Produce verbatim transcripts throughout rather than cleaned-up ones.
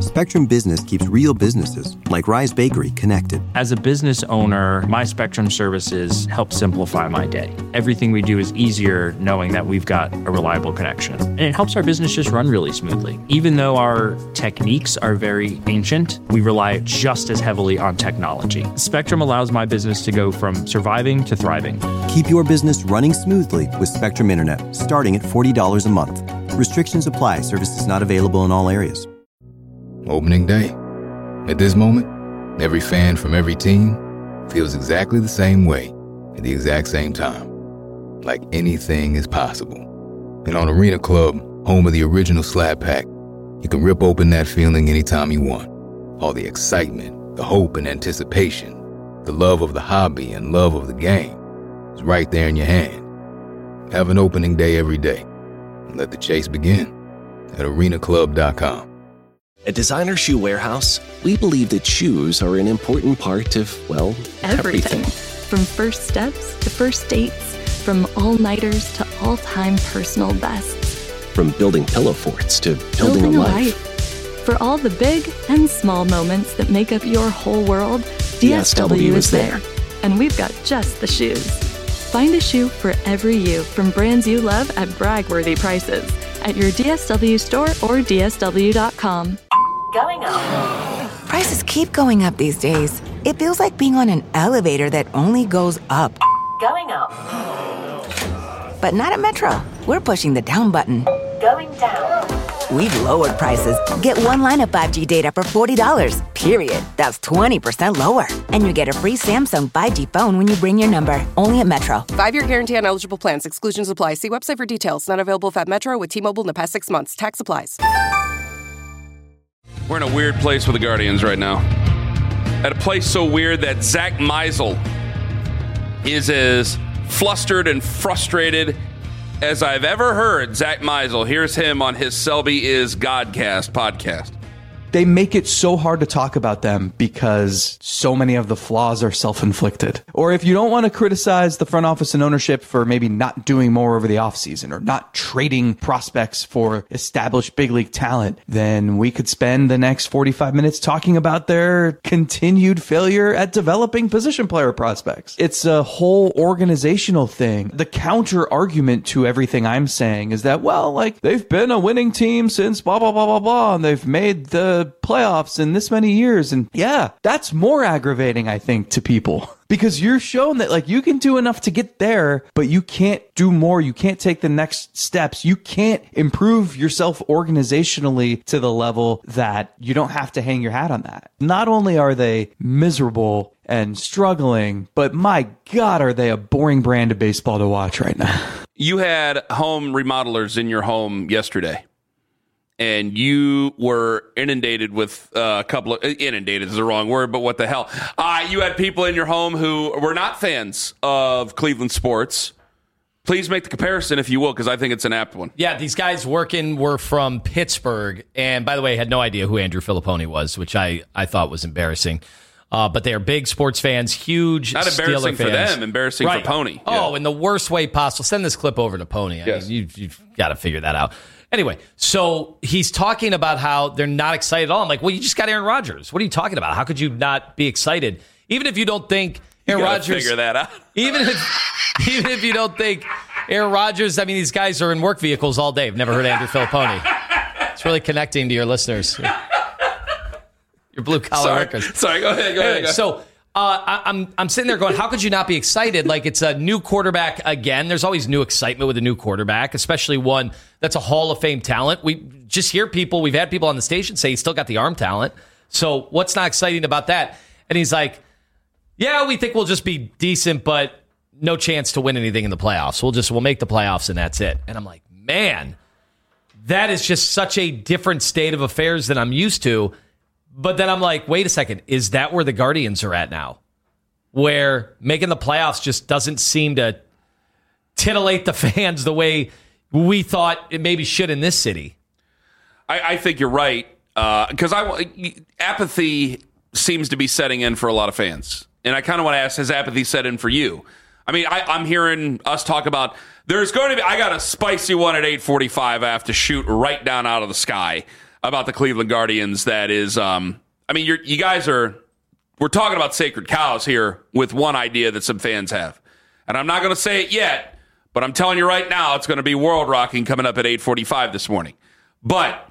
Spectrum Business keeps real businesses, like Rise Bakery, connected. As a business owner, my Spectrum services help simplify my day. Everything we do is easier knowing that we've got a reliable connection. And it helps our business just run really smoothly. Even though our techniques are very ancient, we rely just as heavily on technology. Spectrum allows my business to go from surviving to thriving. Keep your business running smoothly with Spectrum Internet, starting at forty dollars a month. Restrictions apply. Services not available in all areas. Opening day. At this moment, every fan from every team feels exactly the same way at the exact same time. Like anything is possible. And on Arena Club, home of the original Slab Pack, you can rip open that feeling anytime you want. All the excitement, the hope and anticipation, the love of the hobby and love of the game is right there in your hand. Have an opening day every day. And let the chase begin at arena club dot com. At Designer Shoe Warehouse, we believe that shoes are an important part of, well, everything. everything. From first steps to first dates, from all-nighters to all-time personal bests. From building pillow forts to building, building a, a life. life. For all the big and small moments that make up your whole world, D S W, D S W is there. And we've got just the shoes. Find a shoe for every you from brands you love at brag-worthy prices at your D S W store or D S W dot com. Going up. Prices keep going up these days. It feels like being on an elevator that only goes up. Going up. But not at Metro. We're pushing the down button. Going down. We've lowered prices. Get one line of five G data for forty dollars, period. That's twenty percent lower. And you get a free Samsung five G phone when you bring your number. Only at Metro. Five-year guarantee on eligible plans. Exclusions apply. See website for details. Not available at Metro with T-Mobile in the past six months. Tax applies. We're in a weird place with the Guardians right now. At a place so weird that Zach Meisel is as flustered and frustrated as I've ever heard Zach Meisel. Here's him on his Selby is Godcast podcast. They make it so hard to talk about them because so many of the flaws are self-inflicted. Or if you don't want to criticize the front office and ownership for maybe not doing more over the offseason or not trading prospects for established big league talent, then we could spend the next forty-five minutes talking about their continued failure at developing position player prospects. It's a whole organizational thing. The counter argument to everything I'm saying is that, well, like, they've been a winning team since blah, blah, blah, blah, blah, and they've made the playoffs in this many years. And yeah, that's more aggravating, I think, to people. Because you're shown that, like, you can do enough to get there, but you can't do more. You can't take the next steps. You can't improve yourself organizationally to the level that you don't have to hang your hat on that. Not only are they miserable and struggling, but my God, are they a boring brand of baseball to watch right now. You had home remodelers in your home yesterday, and you were inundated with uh, a couple of, inundated is the wrong word, but what the hell? Uh, you had people in your home who were not fans of Cleveland sports. Please make the comparison, if you will, because I think it's an apt one. Yeah, these guys working were from Pittsburgh, and by the way, I had no idea who Andrew Filipponi was, which I, I thought was embarrassing. Uh, but they are big sports fans, huge Not embarrassing Steeler for fans. them, embarrassing right. for Pony. Oh, yeah. in the worst way possible. Send this clip over to Pony. I yes. mean, you, you've got to figure that out. Anyway, so he's talking about how they're not excited at all. I'm like, well, you just got Aaron Rodgers. What are you talking about? How could you not be excited? Even if you don't think Aaron you Rodgers... figure that out. even if even if you don't think Aaron Rodgers... I mean, these guys are in work vehicles all day. I've never heard Andrew Filipponi. It's really connecting to your listeners. Your blue-collar Sorry. workers. Sorry, go ahead. Go anyway, ahead. Go. So... Uh, I, I'm I'm sitting there going, how could you not be excited? Like, it's a new quarterback again. There's always new excitement with a new quarterback, especially one that's a Hall of Fame talent. We just hear people, we've had people on the station say he's still got the arm talent. So what's not exciting about that? And he's like, yeah, we think we'll just be decent, but no chance to win anything in the playoffs. We'll just we'll make the playoffs and that's it. And I'm like, man, that is just such a different state of affairs than I'm used to. But then I'm like, wait a second, is that where the Guardians are at now? Where making the playoffs just doesn't seem to titillate the fans the way we thought it maybe should in this city? I, I think you're right, because uh, I apathy seems to be setting in for a lot of fans. And I kind of want to ask, has apathy set in for you? I mean, I, I'm hearing us talk about, there's going to be, I got a spicy one at eight forty-five I have to shoot right down out of the sky. about the Cleveland Guardians that is, um, I mean, you're, you guys are, we're talking about sacred cows here with one idea that some fans have. And I'm not going to say it yet, but I'm telling you right now, it's going to be world rocking coming up at eight forty-five this morning. But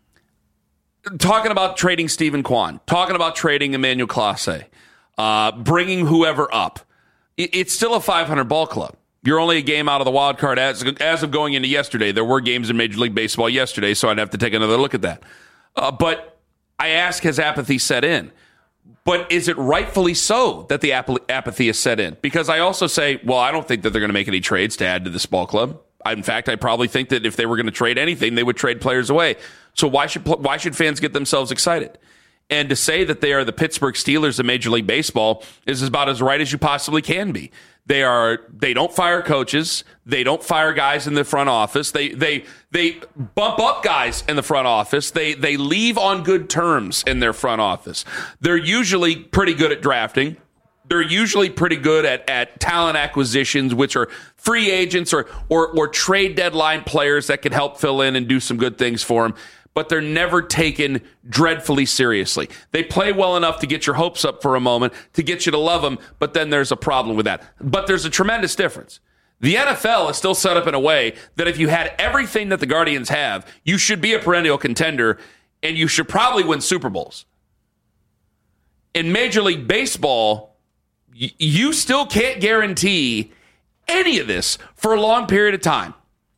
talking about trading Stephen Kwan, talking about trading Emmanuel Clase, uh, bringing whoever up, it, it's still a five hundred ball club. You're only a game out of the wild card as, as of going into yesterday. There were games in Major League Baseball yesterday, so I'd have to take another look at that. Uh, but I ask, has apathy set in? But is it rightfully so that the ap- apathy is set in? Because I also say, well, I don't think that they're going to make any trades to add to this ball club. I, in fact, I probably think that if they were going to trade anything, they would trade players away. So why should why should fans get themselves excited? And to say that they are the Pittsburgh Steelers of Major League Baseball is about as right as you possibly can be. They are. They don't fire coaches. They don't fire guys in the front office. They they they bump up guys in the front office. They they leave on good terms in their front office. They're usually pretty good at drafting. They're usually pretty good at, at talent acquisitions, which are free agents or, or or trade deadline players that can help fill in and do some good things for them. But they're never taken dreadfully seriously. They play well enough to get your hopes up for a moment, to get you to love them, but then there's a problem with that. But there's a tremendous difference. The N F L is still set up in a way that if you had everything that the Guardians have, you should be a perennial contender, and you should probably win Super Bowls. In Major League Baseball, y- you still can't guarantee any of this for a long period of time.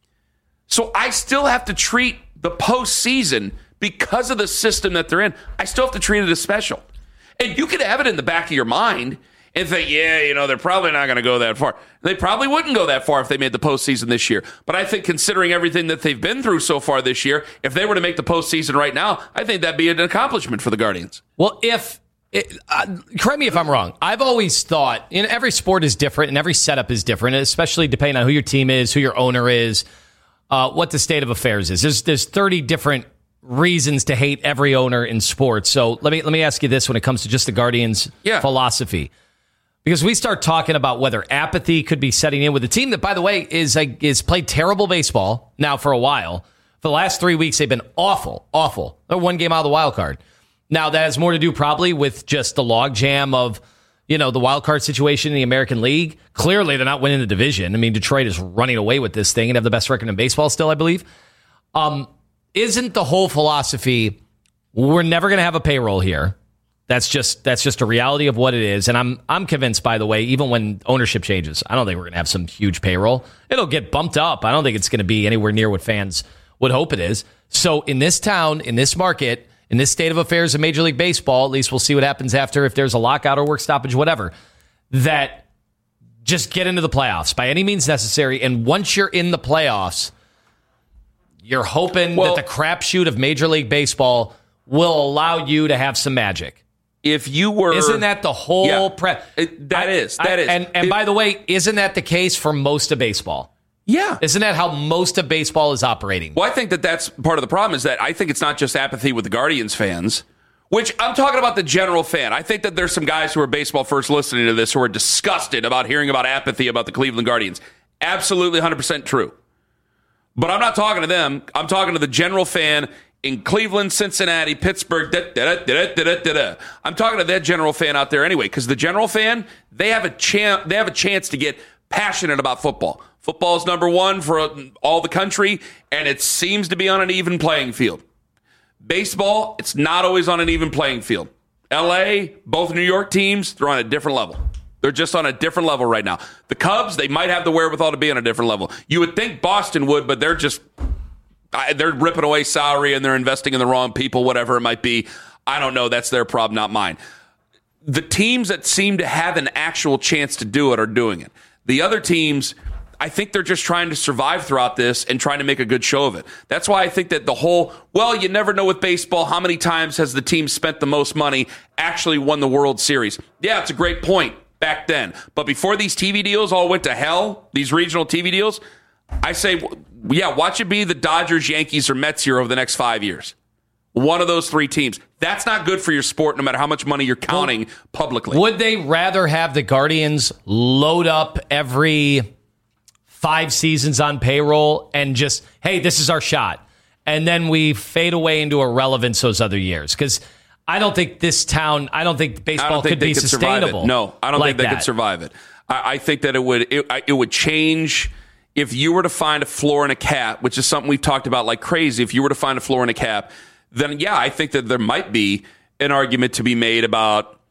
So I still have to treat the postseason, because of the system that they're in, I still have to treat it as special. And you could have it in the back of your mind and think, yeah, you know, they're probably not going to go that far. They probably wouldn't go that far if they made the postseason this year. But I think considering everything that they've been through so far this year, if they were to make the postseason right now, I think that'd be an accomplishment for the Guardians. Well, if, it, uh, correct me if I'm wrong, I've always thought, you know, every sport is different and every setup is different, especially depending on who your team is, who your owner is, Uh, what the state of affairs is. There's there's thirty different reasons to hate every owner in sports. So let me let me ask you this when it comes to just the Guardians' yeah. philosophy, because we start talking about whether apathy could be setting in with a team that, by the way, is uh, is played terrible baseball now for a while. For the last three weeks, they've been awful, awful. They're one game out of the wild card. Now that has more to do probably with just the logjam of, you know, the wild card situation in the American League. Clearly, they're not winning the division. I mean, Detroit is running away with this thing and have the best record in baseball still, I believe. Um, isn't the whole philosophy, we're never going to have a payroll here. That's just that's just a reality of what it is. And I'm I'm convinced, by the way, even when ownership changes, I don't think we're going to have some huge payroll. It'll get bumped up. I don't think it's going to be anywhere near what fans would hope it is. So in this town, in this market, in this state of affairs in Major League Baseball, at least we'll see what happens after, if there's a lockout or work stoppage, whatever, that just get into the playoffs by any means necessary. And once you're in the playoffs, you're hoping well, that the crapshoot of Major League Baseball will allow you to have some magic. If you were... Isn't that the whole... Yeah, pre- it, that I, is. That I, is. And, and it, by the way, isn't that the case for most of baseball? Yeah. Isn't that how most of baseball is operating? Well, I think that that's part of the problem, is that I think it's not just apathy with the Guardians fans, which I'm talking about the general fan. I think that there's some guys who are baseball first listening to this who are disgusted about hearing about apathy about the Cleveland Guardians. Absolutely one hundred percent true. But I'm not talking to them. I'm talking to the general fan in Cleveland, Cincinnati, Pittsburgh. Da, da, da, da, da, da, da. I'm talking to that general fan out there anyway, because the general fan, they have a chance. They have a chance to get passionate about football. Football's number one for all the country, and it seems to be on an even playing field. Baseball, it's not always on an even playing field. L A, both New York teams, they're on a different level. They're just on a different level right now. The Cubs, they might have the wherewithal to be on a different level. You would think Boston would, but they're just, they're ripping away salary and they're investing in the wrong people, whatever it might be. I don't know. That's their problem, not mine. The teams that seem to have an actual chance to do it are doing it. The other teams, I think they're just trying to survive throughout this and trying to make a good show of it. That's why I think that the whole, well, you never know with baseball, how many times has the team spent the most money actually won the World Series? Yeah, it's a great point back then. But before these T V deals all went to hell, these regional T V deals, I say, yeah, watch it be the Dodgers, Yankees, or Mets here over the next five years. One of those three teams. That's not good for your sport, no matter how much money you're counting well, publicly. Would they rather have the Guardians load up every five seasons on payroll and just, hey, this is our shot, and then we fade away into irrelevance those other years. Because I don't think this town, I don't think baseball I don't think could they be could sustainable. Survive it. No, I don't like think they that. could survive it. I, I think that it would it, it would change if you were to find a floor and a cap, which is something we've talked about like crazy. If you were to find a floor and a cap, then yeah, I think that there might be an argument to be made about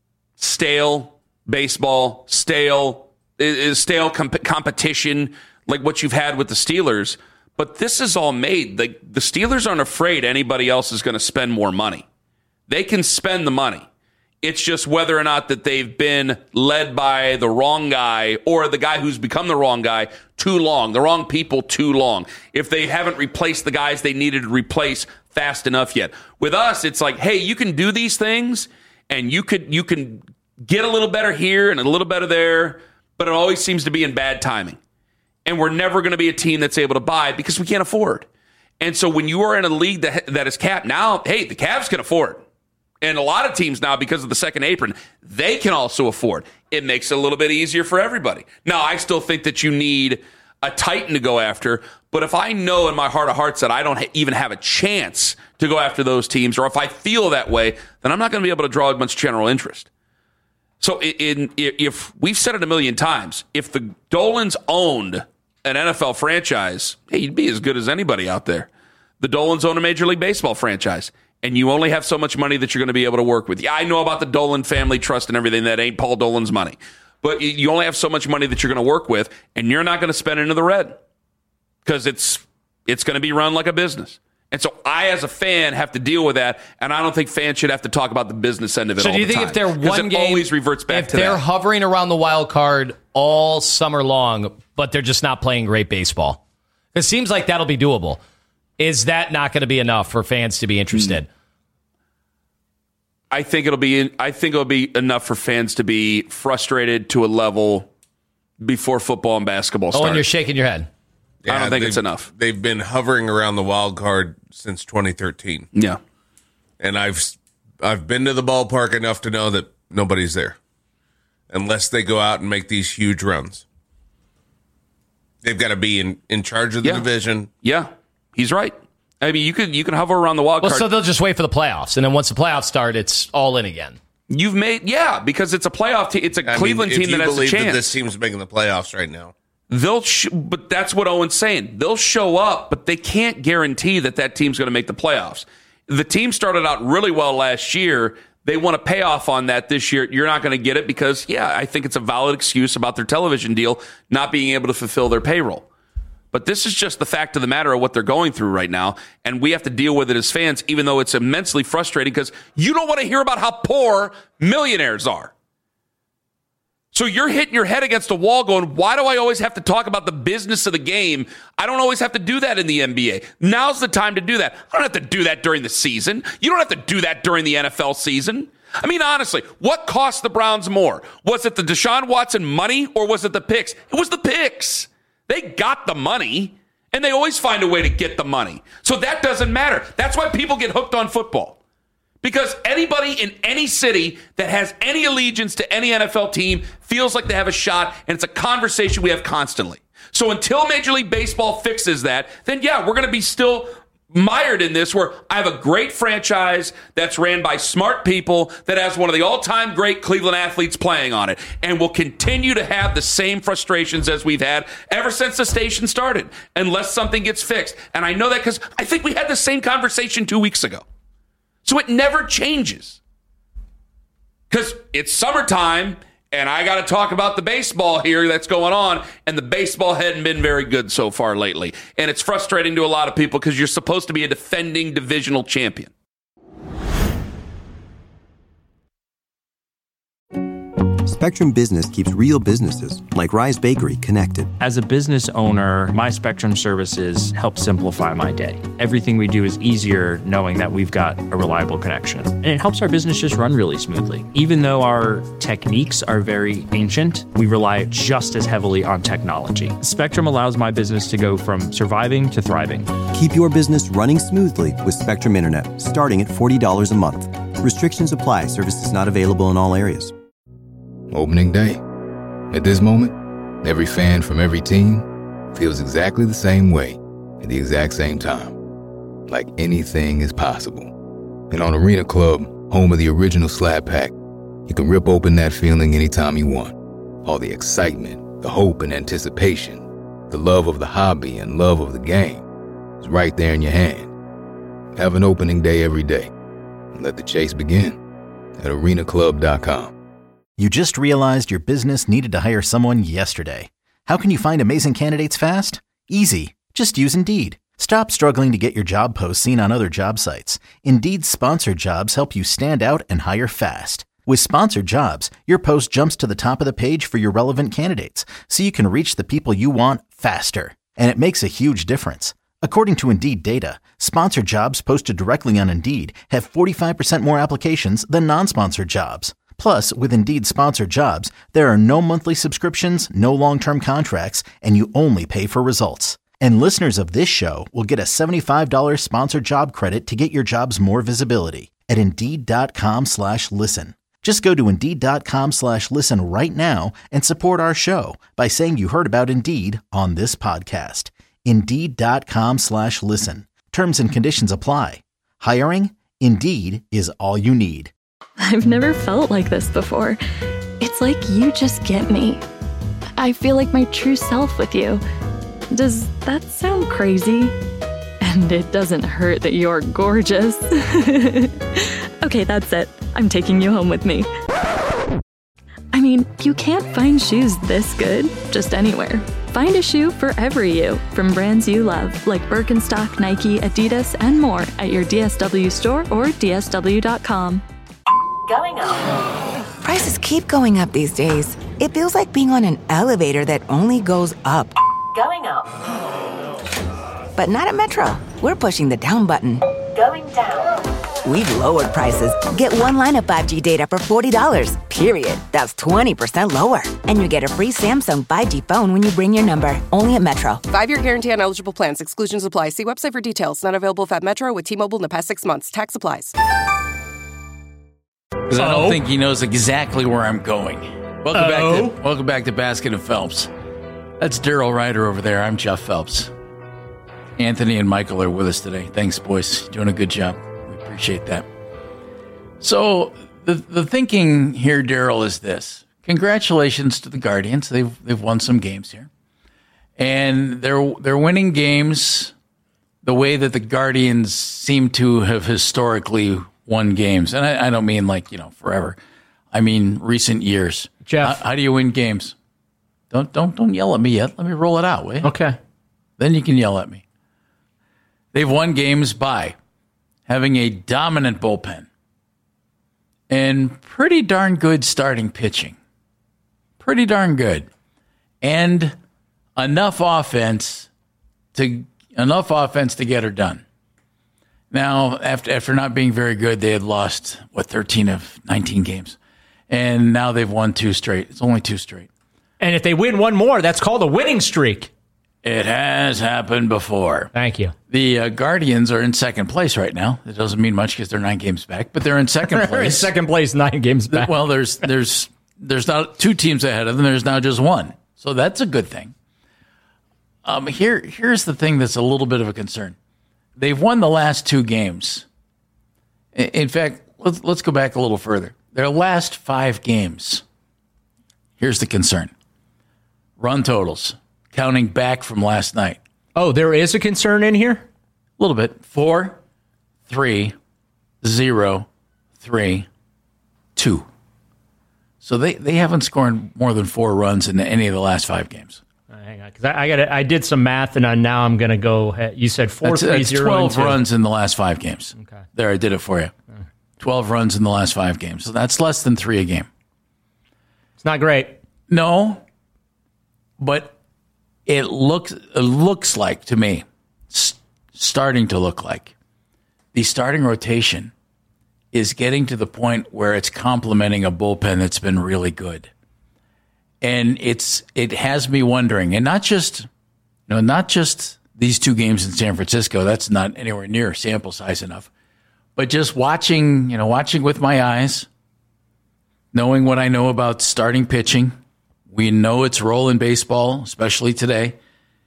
stale baseball, stale is stale comp- competition, like what you've had with the Steelers. But this is all made. Like, the Steelers aren't afraid anybody else is going to spend more money. They can spend the money. It's just whether or not that they've been led by the wrong guy or the guy who's become the wrong guy too long, the wrong people too long. If they haven't replaced the guys they needed to replace fast enough yet. With us, it's like, hey, you can do these things and you could you can get a little better here and a little better there, but it always seems to be in bad timing. And we're never going to be a team that's able to buy because we can't afford. And so when you are in a league that that is capped now, hey, the Cavs can afford. And a lot of teams now, because of the second apron, they can also afford. It makes it a little bit easier for everybody. Now, I still think that you need a Titan to go after. But if I know in my heart of hearts that I don't ha- even have a chance to go after those teams, or if I feel that way, then I'm not going to be able to draw much general interest. So in, in, if we've said it a million times, if the Dolans owned an N F L franchise, hey, you'd be as good as anybody out there. The Dolans own a Major League Baseball franchise, and you only have so much money that you're going to be able to work with. Yeah, I know about the Dolan family trust and everything. That ain't Paul Dolan's money. But you only have so much money that you're going to work with, and you're not going to spend into the red because it's it's going to be run like a business. And so I, as a fan, have to deal with that, and I don't think fans should have to talk about the business end of it so all the time. So do you think if they're one it game, always reverts back if to they're that. hovering around the wild card all summer long, but they're just not playing great baseball? It seems like that'll be doable. Is that not going to be enough for fans to be interested? Mm. I think it'll be. I think it'll be enough for fans to be frustrated to a level before football and basketball start. Oh, and you're shaking your head. Yeah, I don't think it's enough. They've been hovering around the wild card since twenty thirteen. Yeah, and I've I've been to the ballpark enough to know that nobody's there, unless they go out and make these huge runs. They've got to be in, in charge of the yeah. division. Yeah, he's right. I mean, you can you can hover around the wild well, card. So they'll just wait for the playoffs, and then once the playoffs start, it's all in again. You've made yeah, because it's a playoff team. It's a I Cleveland mean, team that has a believe chance. that this team's making the playoffs right now. They'll, sh- but that's what Owen's saying. They'll show up, but they can't guarantee that that team's going to make the playoffs. The team started out really well last year. They want to pay off on that this year. You're not going to get it because, yeah, I think it's a valid excuse about their television deal not being able to fulfill their payroll. But this is just the fact of the matter of what they're going through right now, and we have to deal with it as fans, even though it's immensely frustrating because you don't want to hear about how poor millionaires are. So you're hitting your head against a wall going, why do I always have to talk about the business of the game? I don't always have to do that in the N B A. Now's the time to do that. I don't have to do that during the season. You don't have to do that during the N F L season. I mean, honestly, what cost the Browns more? Was it the Deshaun Watson money or was it the picks? It was the picks. They got the money, and they always find a way to get the money. So that doesn't matter. That's why people get hooked on football. Because anybody in any city that has any allegiance to any N F L team feels like they have a shot, and it's a conversation we have constantly. So until Major League Baseball fixes that, then yeah, we're going to be still mired in this where I have a great franchise that's ran by smart people that has one of the all-time great Cleveland athletes playing on it, and will continue to have the same frustrations as we've had ever since the station started, unless something gets fixed. And I know that because I think we had the same conversation two weeks ago. So it never changes. Because it's summertime, and I got to talk about the baseball here that's going on, and the baseball hadn't been very good so far lately. And it's frustrating to a lot of people because you're supposed to be a defending divisional champion. Spectrum Business keeps real businesses, like Rise Bakery, connected. As a business owner, my Spectrum services help simplify my day. Everything we do is easier knowing that we've got a reliable connection. And it helps our business just run really smoothly. Even though our techniques are very ancient, we rely just as heavily on technology. Spectrum allows my business to go from surviving to thriving. Keep your business running smoothly with Spectrum Internet, starting at forty dollars a month. Restrictions apply. Services not available in all areas. Opening day. At this moment, every fan from every team feels exactly the same way at the exact same time. like anything is possible. And on Arena Club, home of the original Slab Pack, you can rip open that feeling anytime you want. All the excitement, the hope and anticipation, the love of the hobby and love of the game is right there in your hand. Have an opening day every day and let the chase begin at arena club dot com. You just realized your business needed to hire someone yesterday. How can you find amazing candidates fast? Easy. Just use Indeed. Stop struggling to get your job posts seen on other job sites. Indeed's sponsored jobs help you stand out and hire fast. With sponsored jobs, your post jumps to the top of the page for your relevant candidates, so you can reach the people you want faster. And it makes a huge difference. According to Indeed data, sponsored jobs posted directly on Indeed have forty-five percent more applications than non-sponsored jobs. Plus, with Indeed sponsored jobs, there are no monthly subscriptions, no long-term contracts, and you only pay for results. And listeners of this show will get a seventy-five dollars sponsored job credit to get your jobs more visibility at Indeed.com slash listen. Just go to Indeed.com slash listen right now and support our show by saying you heard about Indeed on this podcast. Indeed.com slash listen. Terms and conditions apply. Hiring? Indeed is all you need. I've never felt like this before. It's like you just get me. I feel like my true self with you. Does that sound crazy? And it doesn't hurt that you're gorgeous. Okay, that's it. I'm taking you home with me. I mean, you can't find shoes this good just anywhere. Find a shoe for every you from brands you love, like Birkenstock, Nike, Adidas, and more at your D S W store or D S W dot com. Going up. Prices keep going up these days. It feels like being on an elevator that only goes up. Going up. But not at Metro. We're pushing the down button. Going down. We've lowered prices. Get one line of five G data for forty dollars, period. That's twenty percent lower. And you get a free Samsung five G phone when you bring your number. Only at Metro. Five-year guarantee on eligible plans. Exclusions apply. See website for details. Not available if at Metro with T-Mobile in the past six months. Tax applies. Because I don't think he knows exactly where I'm going. Welcome Uh-oh. back to welcome back to Basket and Phelps. That's Daryl Ryder over there. I'm Jeff Phelps. Anthony and Michael are with us today. Thanks, boys. Doing a good job. We appreciate that. So the the thinking here, Daryl, is this. Congratulations to the Guardians. They've they've won some games here. And they're they're winning games the way that the Guardians seem to have historically won games. And I, I don't mean like, you know, forever. I mean recent years. Jeff. How, how do you win games? Don't don't don't yell at me yet. Let me roll it out, will you? Okay. Then you can yell at me. They've won games by having a dominant bullpen and pretty darn good starting pitching. Pretty darn good. And enough offense to enough offense to get her done. Now, after after not being very good, they had lost, what, thirteen of nineteen games. And now they've won two straight. It's only two straight. And if they win one more, that's called a winning streak. It has happened before. Thank you. The uh, Guardians are in second place right now. It doesn't mean much because they're nine games back, but they're in second They're in place. second place, nine games back. Well, there's there's there's not two teams ahead of them. There's now just one, so that's a good thing. Um, here here's the thing that's a little bit of a concern. They've won the last two games. In, in fact, let's let's go back a little further. Their last five games. Here's the concern: run totals. Counting back from last night. Oh, there is a concern in here? A little bit. Four, three, zero, three, two. So they, they haven't scored more than four runs in any of the last five games. Uh, hang on, because I, I got I did some math, and I, now I'm going to go ahead. You said four, that's, three, that's zero, twelve and two. runs in the last five games. Okay. There, I did it for you. twelve runs in the last five games. So that's less than three a game. It's not great. No, but it looks it looks like to me, st- starting to look like, the starting rotation is getting to the point where it's complementing a bullpen that's been really good, and it's it has me wondering, and not just, you know, not just these two games in San Francisco. That's not anywhere near sample size enough, but just watching, you know, watching with my eyes, knowing what I know about starting pitching. We know its role in baseball, especially today.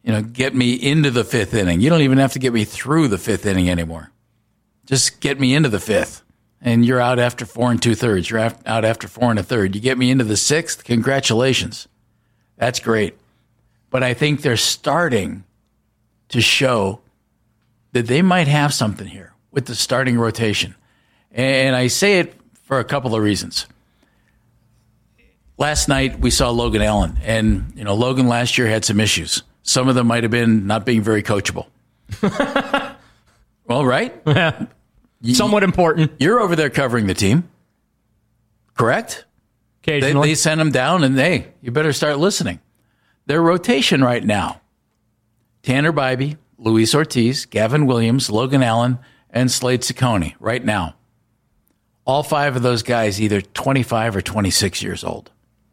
You know, get me into the fifth inning. You don't even have to get me through the fifth inning anymore. Just get me into the fifth. And you're out after four and two thirds. You're out after four and a third. You get me into the sixth, congratulations. That's great. But I think they're starting to show that they might have something here with the starting rotation. And I say it for a couple of reasons. Last night we saw Logan Allen, and you know Logan last year had some issues. Some of them might have been not being very coachable. Well, right? Yeah. Somewhat important. You're over there covering the team, correct? Occasionally. They, they sent him down, and hey, you better start listening. Their rotation right now, Tanner Bybee, Luis Ortiz, Gavin Williams, Logan Allen, and Slade Ciccone right now. All five of those guys either twenty-five or twenty-six years old.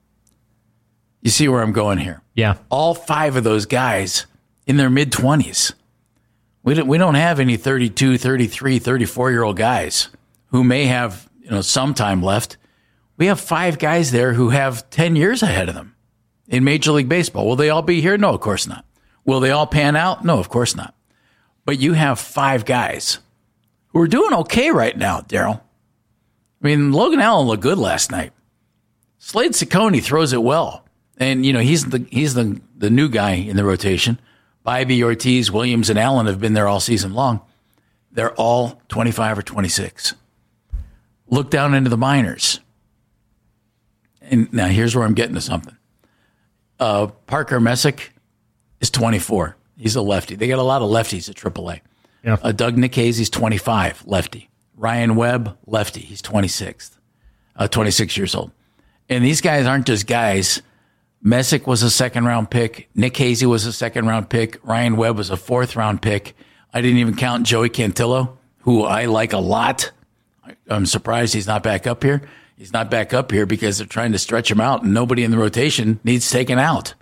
You see where I'm going here? Yeah. All five of those guys in their mid-twenties. We don't, we don't have any thirty-two, thirty-three, thirty-four-year-old guys who may have, you know, some time left. We have five guys there who have ten years ahead of them in Major League Baseball. Will they all be here? No, of course not. Will they all pan out? No, of course not. But you have five guys who are doing okay right now, Daryl. I mean, Logan Allen looked good last night. Slade Ciccone throws it well. And, you know, he's the he's the, the new guy in the rotation. Bybee, Ortiz, Williams, and Allen have been there all season long. They're all twenty-five or twenty-six. Look down into the minors. And now here's where I'm getting to something. Uh, Parker Messick is twenty-four. He's a lefty. They got a lot of lefties at triple A. Yeah. Uh, Doug Nikhazy's twenty-five, lefty. Ryan Webb, lefty. He's twenty-six, uh, twenty-six years old. And these guys aren't just guys. Messick was a second-round pick. Nikhazy was a second-round pick. Ryan Webb was a fourth-round pick. I didn't even count Joey Cantillo, who I like a lot. I'm surprised he's not back up here. He's not back up here because they're trying to stretch him out, and nobody in the rotation needs taken out.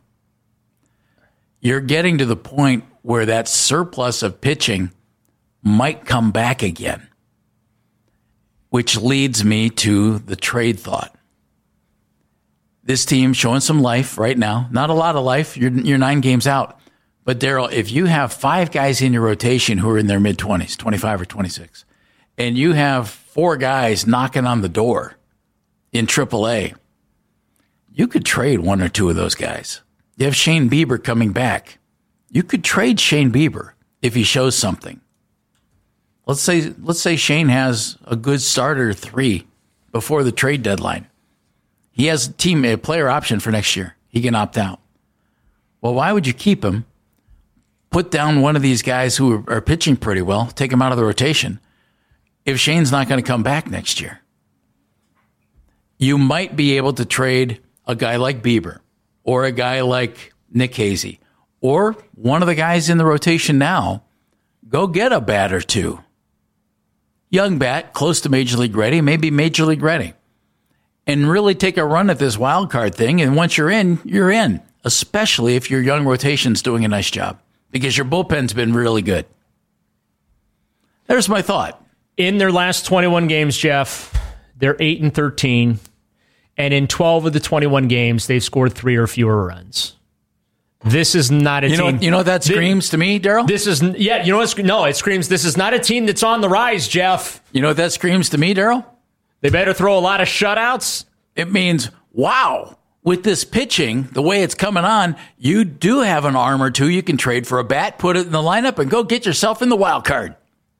You're getting to the point where that surplus of pitching might come back again, which leads me to the trade thought. This team showing some life right now. Not a lot of life. You're, you're nine games out. But, Daryl, if you have five guys in your rotation who are in their mid-twenties, twenty-five or twenty-six, and you have four guys knocking on the door in triple A, you could trade one or two of those guys. You have Shane Bieber coming back. You could trade Shane Bieber if he shows something. Let's say let's say Shane has a good starter three before the trade deadline. He has a team a player option for next year. He can opt out. Well, why would you keep him? Put down one of these guys who are, are pitching pretty well, take him out of the rotation, if Shane's not going to come back next year. You might be able to trade a guy like Bieber or a guy like Nikhazy or one of the guys in the rotation now. Go get a bat or two. Young bat, close to Major League ready, maybe Major League ready. And really take a run at this wild card thing. And once you're in, you're in, especially if your young rotation's doing a nice job because your bullpen's been really good. There's my thought. In their last twenty-one games, Jeff, they're eight and thirteen. And in twelve of the twenty-one games, they've scored three or fewer runs. This is not a you team. Know, you know what that screams this, to me, Daryl? This is, yeah, you know what? No, it screams, this is not a team that's on the rise, Jeff. You know what that screams to me, Daryl? They better throw a lot of shutouts. It means, wow, with this pitching, the way it's coming on, you do have an arm or two you can trade for a bat, put it in the lineup, and go get yourself in the wild card.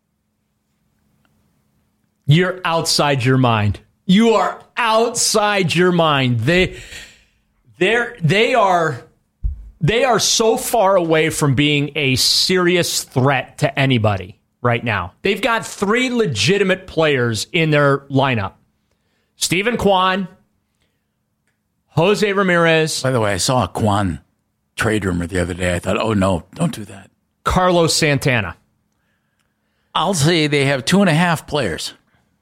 You're outside your mind. You are outside your mind. They, they're, they are, they are so far away from being a serious threat to anybody right now. They've got three legitimate players in their lineup. Stephen Kwan, Jose Ramirez. By the way, I saw a Kwan trade rumor the other day. I thought, oh, no, don't do that. Carlos Santana. I'll say they have two and a half players.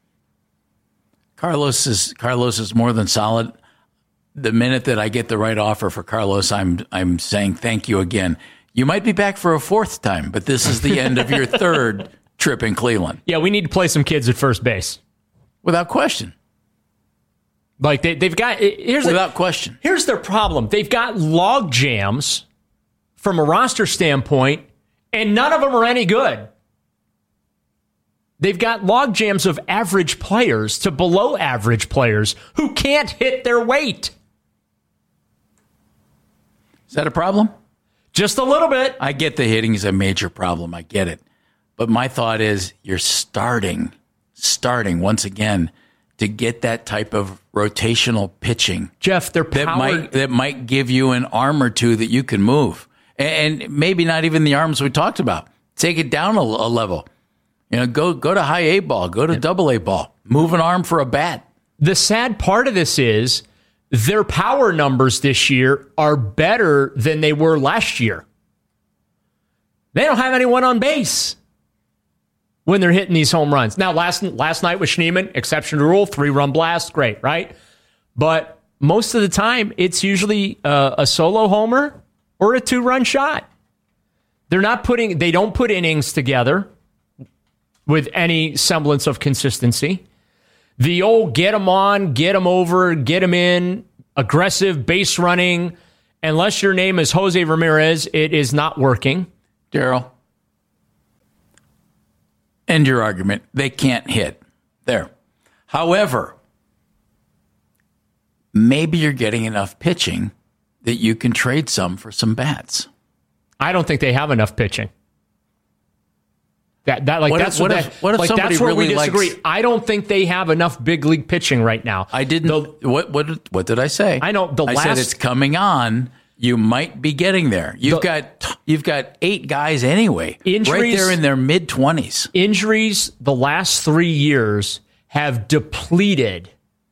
Carlos is Carlos is more than solid. The minute that I get the right offer for Carlos, I'm I'm saying thank you again. You might be back for a fourth time, but this is the end of your third trip in Cleveland. Yeah, we need to play some kids at first base. Without question. Like they, they've got here's without the, question. Here's their problem. They've got log jams from a roster standpoint, and none of them are any good. They've got log jams of average players to below average players who can't hit their weight. Is that a problem? Just a little bit. I get the hitting is a major problem. I get it. But my thought is you're starting, starting once again to get that type of rotational pitching. Jeff, they're that powered. might, that might give you an arm or two that you can move. And maybe not even the arms we talked about. Take it down a, a level. You know, go go to high A ball, go to yep. double A ball, move an arm for a bat. The sad part of this is their power numbers this year are better than they were last year. They don't have anyone on base when they're hitting these home runs. Now, last last night with Schneemann, exception to rule, three-run blast, great, right? But most of the time, it's usually uh, a solo homer or a two-run shot. They're not putting, they don't put innings together with any semblance of consistency. The old get them on, get them over, get them in, aggressive base running. Unless your name is Jose Ramirez, it is not working. Daryl, end your argument. They can't hit. There. However, maybe you're getting enough pitching that you can trade some for some bats. I don't think they have enough pitching. That that like what that's if, what that, if, what if like somebody that's where really we disagree. likes, I don't think they have enough big league pitching right now. I didn't. The, what what what did I say? I know the I last. said it's coming on. You might be getting there. You've the, got you've got eight guys anyway, injuries, right there in their mid twenties. Injuries the last three years have depleted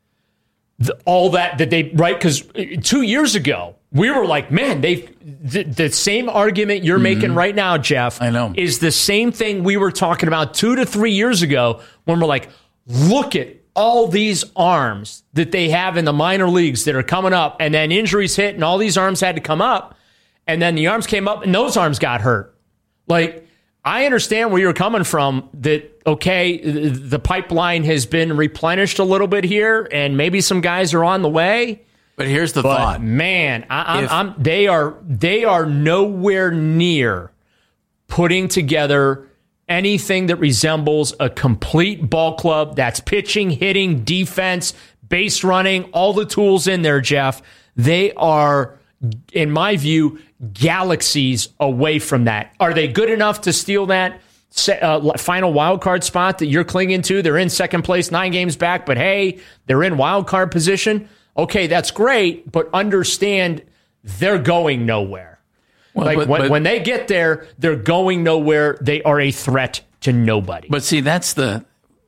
the, all that that they right because two years ago we were like, man, they the, the same argument you're mm-hmm. making right now, Jeff. I know is the same thing we were talking about two to three years ago when we're like, look at all these arms that they have in the minor leagues that are coming up, and then injuries hit, and all these arms had to come up, and then the arms came up, and those arms got hurt. Like, I understand where you're coming from, that, okay, the pipeline has been replenished a little bit here, and maybe some guys are on the way. But here's the but, thought. Man, I, I'm, if, I'm, they are they are nowhere near putting together anything that resembles a complete ball club that's pitching, hitting, defense, base running, all the tools in there, Jeff. They are, in my view, galaxies away from that. Are they good enough to steal that uh, final wild card spot that you're clinging to? They're in second place, nine games back, but hey, they're in wild card position. Okay, that's great, but understand they're going nowhere. Well, like but, when, but, when they get there, they're going nowhere. They are a threat to nobody. But see, that's the.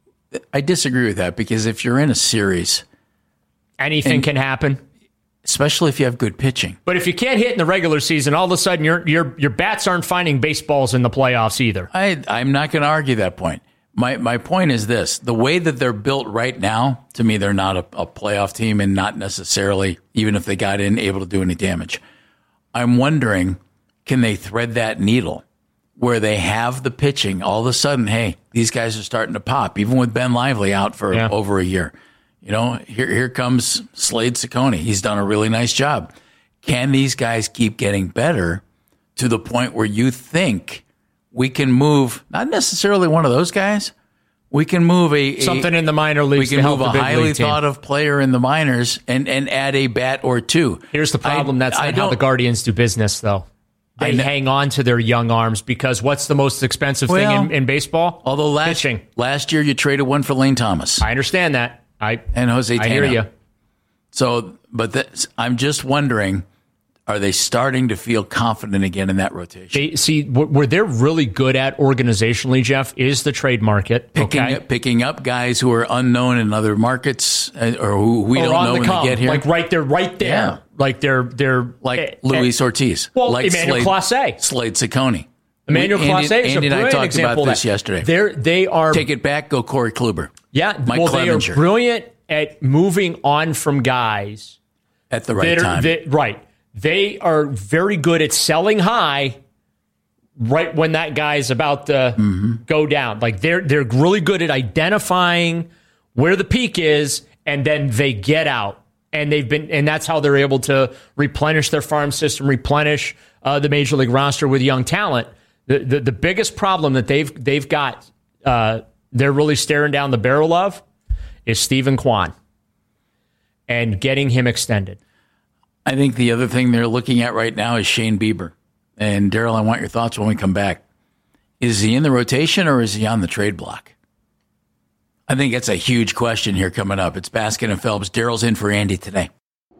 I disagree with that because if you're in a series, anything can happen, especially if you have good pitching. But if you can't hit in the regular season, all of a sudden your your your bats aren't finding baseballs in the playoffs either. I I'm not going to argue that point. My my point is this: the way that they're built right now, to me, they're not a, a playoff team, and not necessarily even if they got in able to do any damage. I'm wondering. Can they thread that needle where they have the pitching? All of a sudden, hey, these guys are starting to pop, even with Ben Lively out for yeah. over a year. You know, here here comes Slade Ciccone. He's done a really nice job. Can these guys keep getting better to the point where you think we can move, not necessarily one of those guys, we can move a, a something in the minor leagues. We can to move help a the highly thought of player in the minors and, and add a bat or two. Here's the problem. I, That's not how the Guardians do business, though. They hang on to their young arms because what's the most expensive well, thing in, in baseball? Although last, pitching. Last year you traded one for Lane Thomas. I understand that. I and Jose Tano. I hear you. So, but this, I'm just wondering, are they starting to feel confident again in that rotation? They, see, where they're really good at organizationally, Jeff, is the trade market. Picking, okay? up, picking up guys who are unknown in other markets or who we or don't know when come. they get here. Like right there, right there. Yeah. Like they're they're like eh, Luis eh, Ortiz, well, like Emmanuel Clase, Slade Ciccone. Emmanuel Clase is Andy a and brilliant I talked example about of this that. yesterday. They're they are take it back. Go Corey Kluber. Yeah, Mike well, Clevenger. They are brilliant at moving on from guys at the right are, time. That, right, they are very good at selling high. Right when that guy's about to mm-hmm. go down, like they're they're really good at identifying where the peak is, and then they get out. And they've been, and that's how they're able to replenish their farm system, replenish uh, the Major League roster with young talent. The the, the biggest problem that they've they've got, uh, they're really staring down the barrel of, is Stephen Kwan and getting him extended. I think the other thing they're looking at right now is Shane Bieber. And Daryl, I want your thoughts when we come back. Is he in the rotation or is he on the trade block? I think it's a huge question here coming up. It's Baskin and Phelps. Daryl's in for Andy today.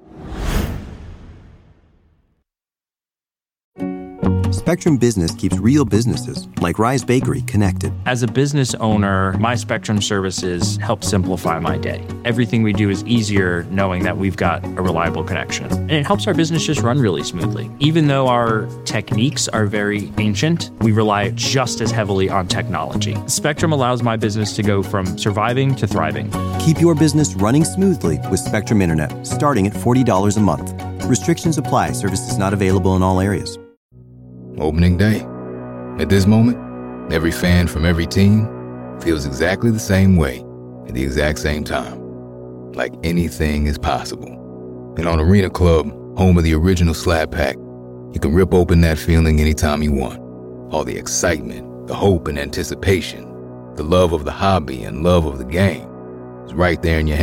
Spectrum Business keeps real businesses, like Rise Bakery, connected. As a business owner, my Spectrum services help simplify my day. Everything we do is easier knowing that we've got a reliable connection. And it helps our business just run really smoothly. Even though our techniques are very ancient, we rely just as heavily on technology. Spectrum allows my business to go from surviving to thriving. Keep your business running smoothly with Spectrum Internet, starting at forty dollars a month. Restrictions apply. Services not available in all areas. Opening day. At this moment, every fan from every team feels exactly the same way at the exact same time. Like anything is possible. And on Arena Club, home of the original Slab Pack, you can rip open that feeling anytime you want. All the excitement, the hope and anticipation, the love of the hobby and love of the game is right there in your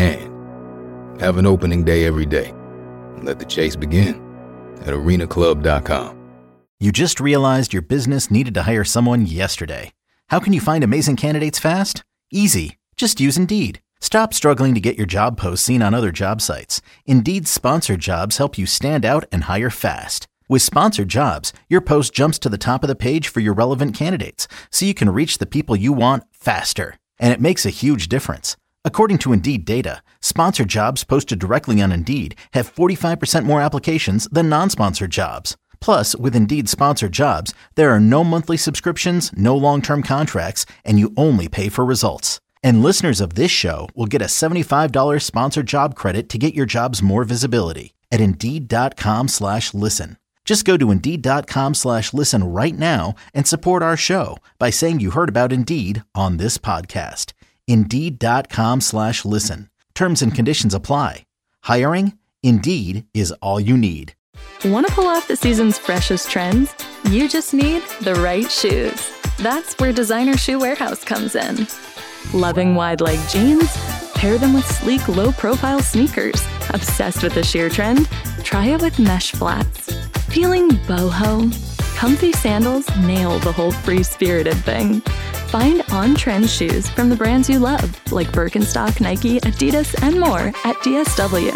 hand. Have an opening day every day. And let the chase begin at arena club dot com. You just realized your business needed to hire someone yesterday. How can you find amazing candidates fast? Easy. Just use Indeed. Stop struggling to get your job posts seen on other job sites. Indeed's sponsored jobs help you stand out and hire fast. With sponsored jobs, your post jumps to the top of the page for your relevant candidates, so you can reach the people you want faster. And it makes a huge difference. According to Indeed data, sponsored jobs posted directly on Indeed have forty-five percent more applications than non-sponsored jobs. Plus, with Indeed sponsored jobs, there are no monthly subscriptions, no long-term contracts, and you only pay for results. And listeners of this show will get a seventy-five dollars sponsored job credit to get your jobs more visibility at Indeed.com slash listen. Just go to Indeed.com slash listen right now and support our show by saying you heard about Indeed on this podcast. Indeed.com slash listen. Terms and conditions apply. Hiring? Indeed is all you need. Want to pull off the season's freshest trends? You just need the right shoes. That's where Designer Shoe Warehouse comes in. Loving wide leg jeans? Pair them with sleek, low-profile sneakers. Obsessed with the sheer trend? Try it with mesh flats. Feeling boho? Comfy sandals nail the whole free-spirited thing. Find on-trend shoes from the brands you love, like Birkenstock, Nike, Adidas, and more at D S W.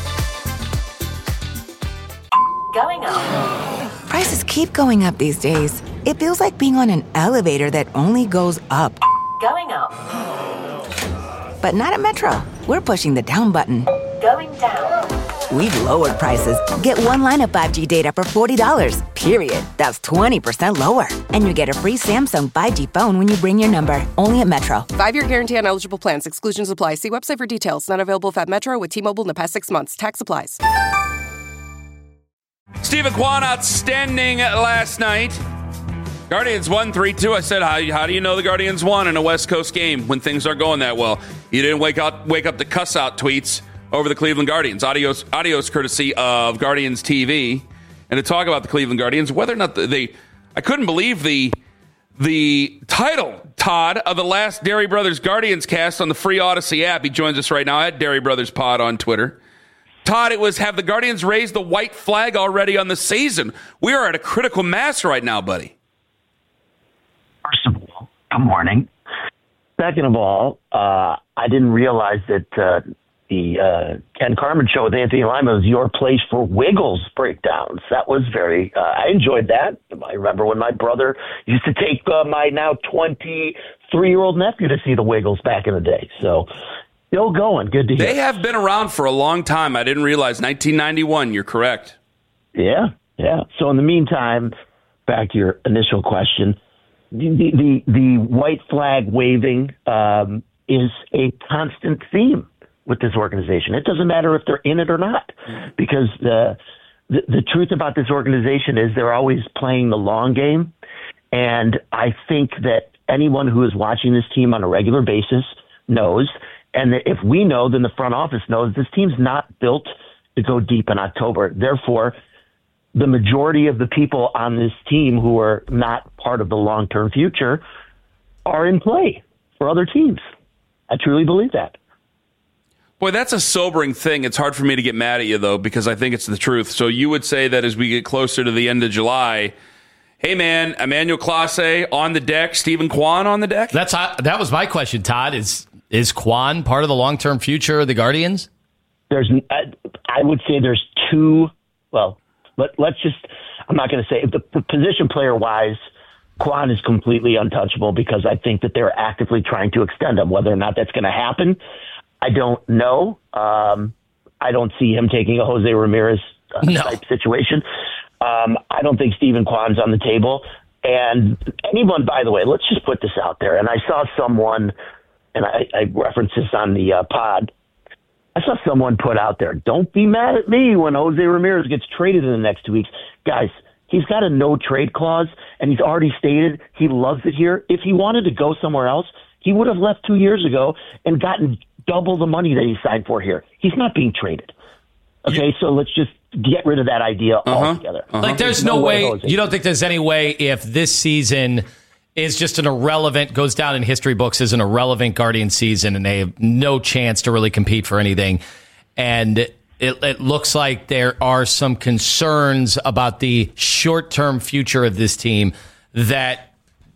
Going up. Prices keep going up these days. It feels like being on an elevator that only goes up. Going up. But not at Metro. We're pushing the down button. Going down. We've lowered prices. Get one line of five G data for forty dollars, period. That's twenty percent lower. And you get a free Samsung five G phone when you bring your number. Only at Metro. Five-year guarantee on eligible plans. Exclusions apply. See website for details. Not available if at Metro with T-Mobile in the past six months. Tax applies. Stephen Kwan outstanding last night. Guardians won three two. I said, how, how do you know the Guardians won in a West Coast game when things aren't going that well? You didn't wake up wake up to cuss out tweets over the Cleveland Guardians. Audios, audios courtesy of Guardians T V. And to talk about the Cleveland Guardians, whether or not they... I couldn't believe the the title, Todd, of the last Dairy Brothers Guardians cast on the free Odyssey app. He joins us right now at Dairy Brothers Pod on Twitter. Todd, it was, have the Guardians raised the white flag already on the season? We are at a critical mass right now, buddy. First of all, good morning. Second of all, uh, I didn't realize that uh, the uh, Ken Carmen show with Anthony Lima was your place for Wiggles breakdowns. That was very, uh, I enjoyed that. I remember when my brother used to take uh, my now twenty-three-year-old nephew to see the Wiggles back in the day. So... still going. Good to hear. They have been around for a long time. I didn't realize. nineteen ninety-one, you're correct. Yeah, yeah. So in the meantime, back to your initial question, the the, the white flag waving um, is a constant theme with this organization. It doesn't matter if they're in it or not, because the, the, the truth about this organization is they're always playing the long game. And I think that anyone who is watching this team on a regular basis knows. And if we know, then the front office knows this team's not built to go deep in October. Therefore, the majority of the people on this team who are not part of the long-term future are in play for other teams. I truly believe that. Boy, that's a sobering thing. It's hard for me to get mad at you, though, because I think it's the truth. So you would say that as we get closer to the end of July, hey, man, Emmanuel Clase on the deck, Stephen Kwan on the deck? That's That was my question, Todd. Is is Kwan part of the long-term future of the Guardians? There's, I, I would say there's two, well, let, let's just, I'm not going to say, the, the position player-wise, Kwan is completely untouchable because I think that they're actively trying to extend him. Whether or not that's going to happen, I don't know. Um, I don't see him taking a Jose Ramirez uh, no. type situation. Um, I don't think Stephen Kwan's on the table. And anyone, by the way, let's just put this out there. And I saw someone, and I, I referenced this on the uh, pod, I saw someone put out there, don't be mad at me when Jose Ramirez gets traded in the next two weeks. Guys, he's got a no-trade clause, and he's already stated he loves it here. If he wanted to go somewhere else, he would have left two years ago and gotten double the money that he signed for here. He's not being traded. Okay, so let's just get rid of that idea uh-huh. altogether. Uh-huh. Like, there's no, no way, way you don't think there's any way if this season is just an irrelevant, goes down in history books as an irrelevant Guardian season, and they have no chance to really compete for anything. And it, it looks like there are some concerns about the short-term future of this team that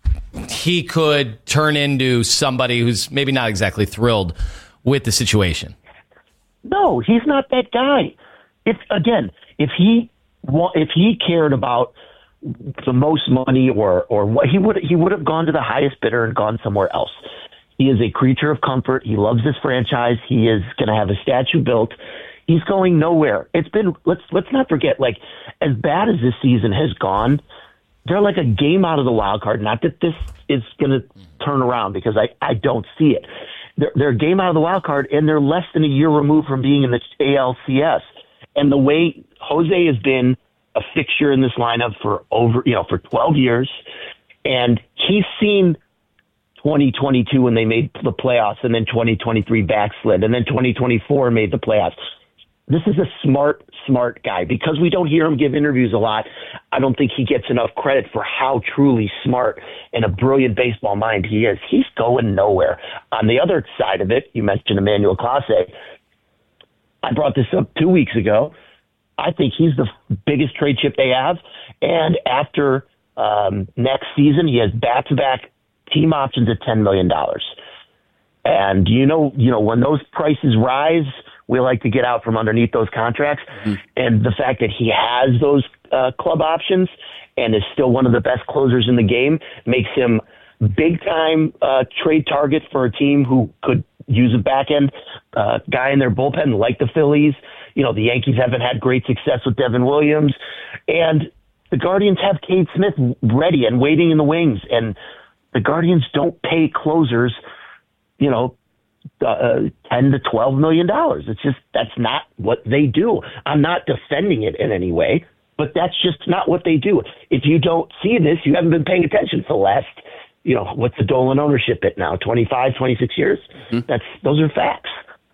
he could turn into somebody who's maybe not exactly thrilled with the situation. No, he's not that guy. If again, if he if he cared about the most money or or what, he would he would have gone to the highest bidder and gone somewhere else. He is a creature of comfort. He loves this franchise. He is going to have a statue built. He's going nowhere. It's been let's let's not forget, like, as bad as this season has gone, they're like a game out of the wild card. Not that this is going to turn around, because I, I don't see it. They're, they're a game out of the wild card, and they're less than a year removed from being in the A L C S. And the way Jose has been a fixture in this lineup for over, you know, for twelve years, and he's seen twenty twenty-two when they made the playoffs, and then twenty twenty-three backslid, and then twenty twenty-four made the playoffs. This is a smart, smart guy. Because we don't hear him give interviews a lot, I don't think he gets enough credit for how truly smart and a brilliant baseball mind he is. He's going nowhere. On the other side of it, you mentioned Emmanuel Clase. I brought this up two weeks ago. I think he's the biggest trade chip they have. And after um, next season, he has back-to-back team options at ten million dollars. And you know, you know, when those prices rise, we like to get out from underneath those contracts. Mm-hmm. And the fact that he has those uh, club options and is still one of the best closers in the game makes him big-time uh, trade target for a team who could use a back-end uh, guy in their bullpen, like the Phillies. You know, the Yankees haven't had great success with Devin Williams. And the Guardians have Cade Smith ready and waiting in the wings. And the Guardians don't pay closers, you know, uh, ten to twelve million dollars. It's just, that's not what they do. I'm not defending it in any way, but that's just not what they do. If you don't see this, you haven't been paying attention for the last, you know, what's the Dolan ownership at now? twenty-five, twenty-six years? Mm-hmm. That's, those are facts.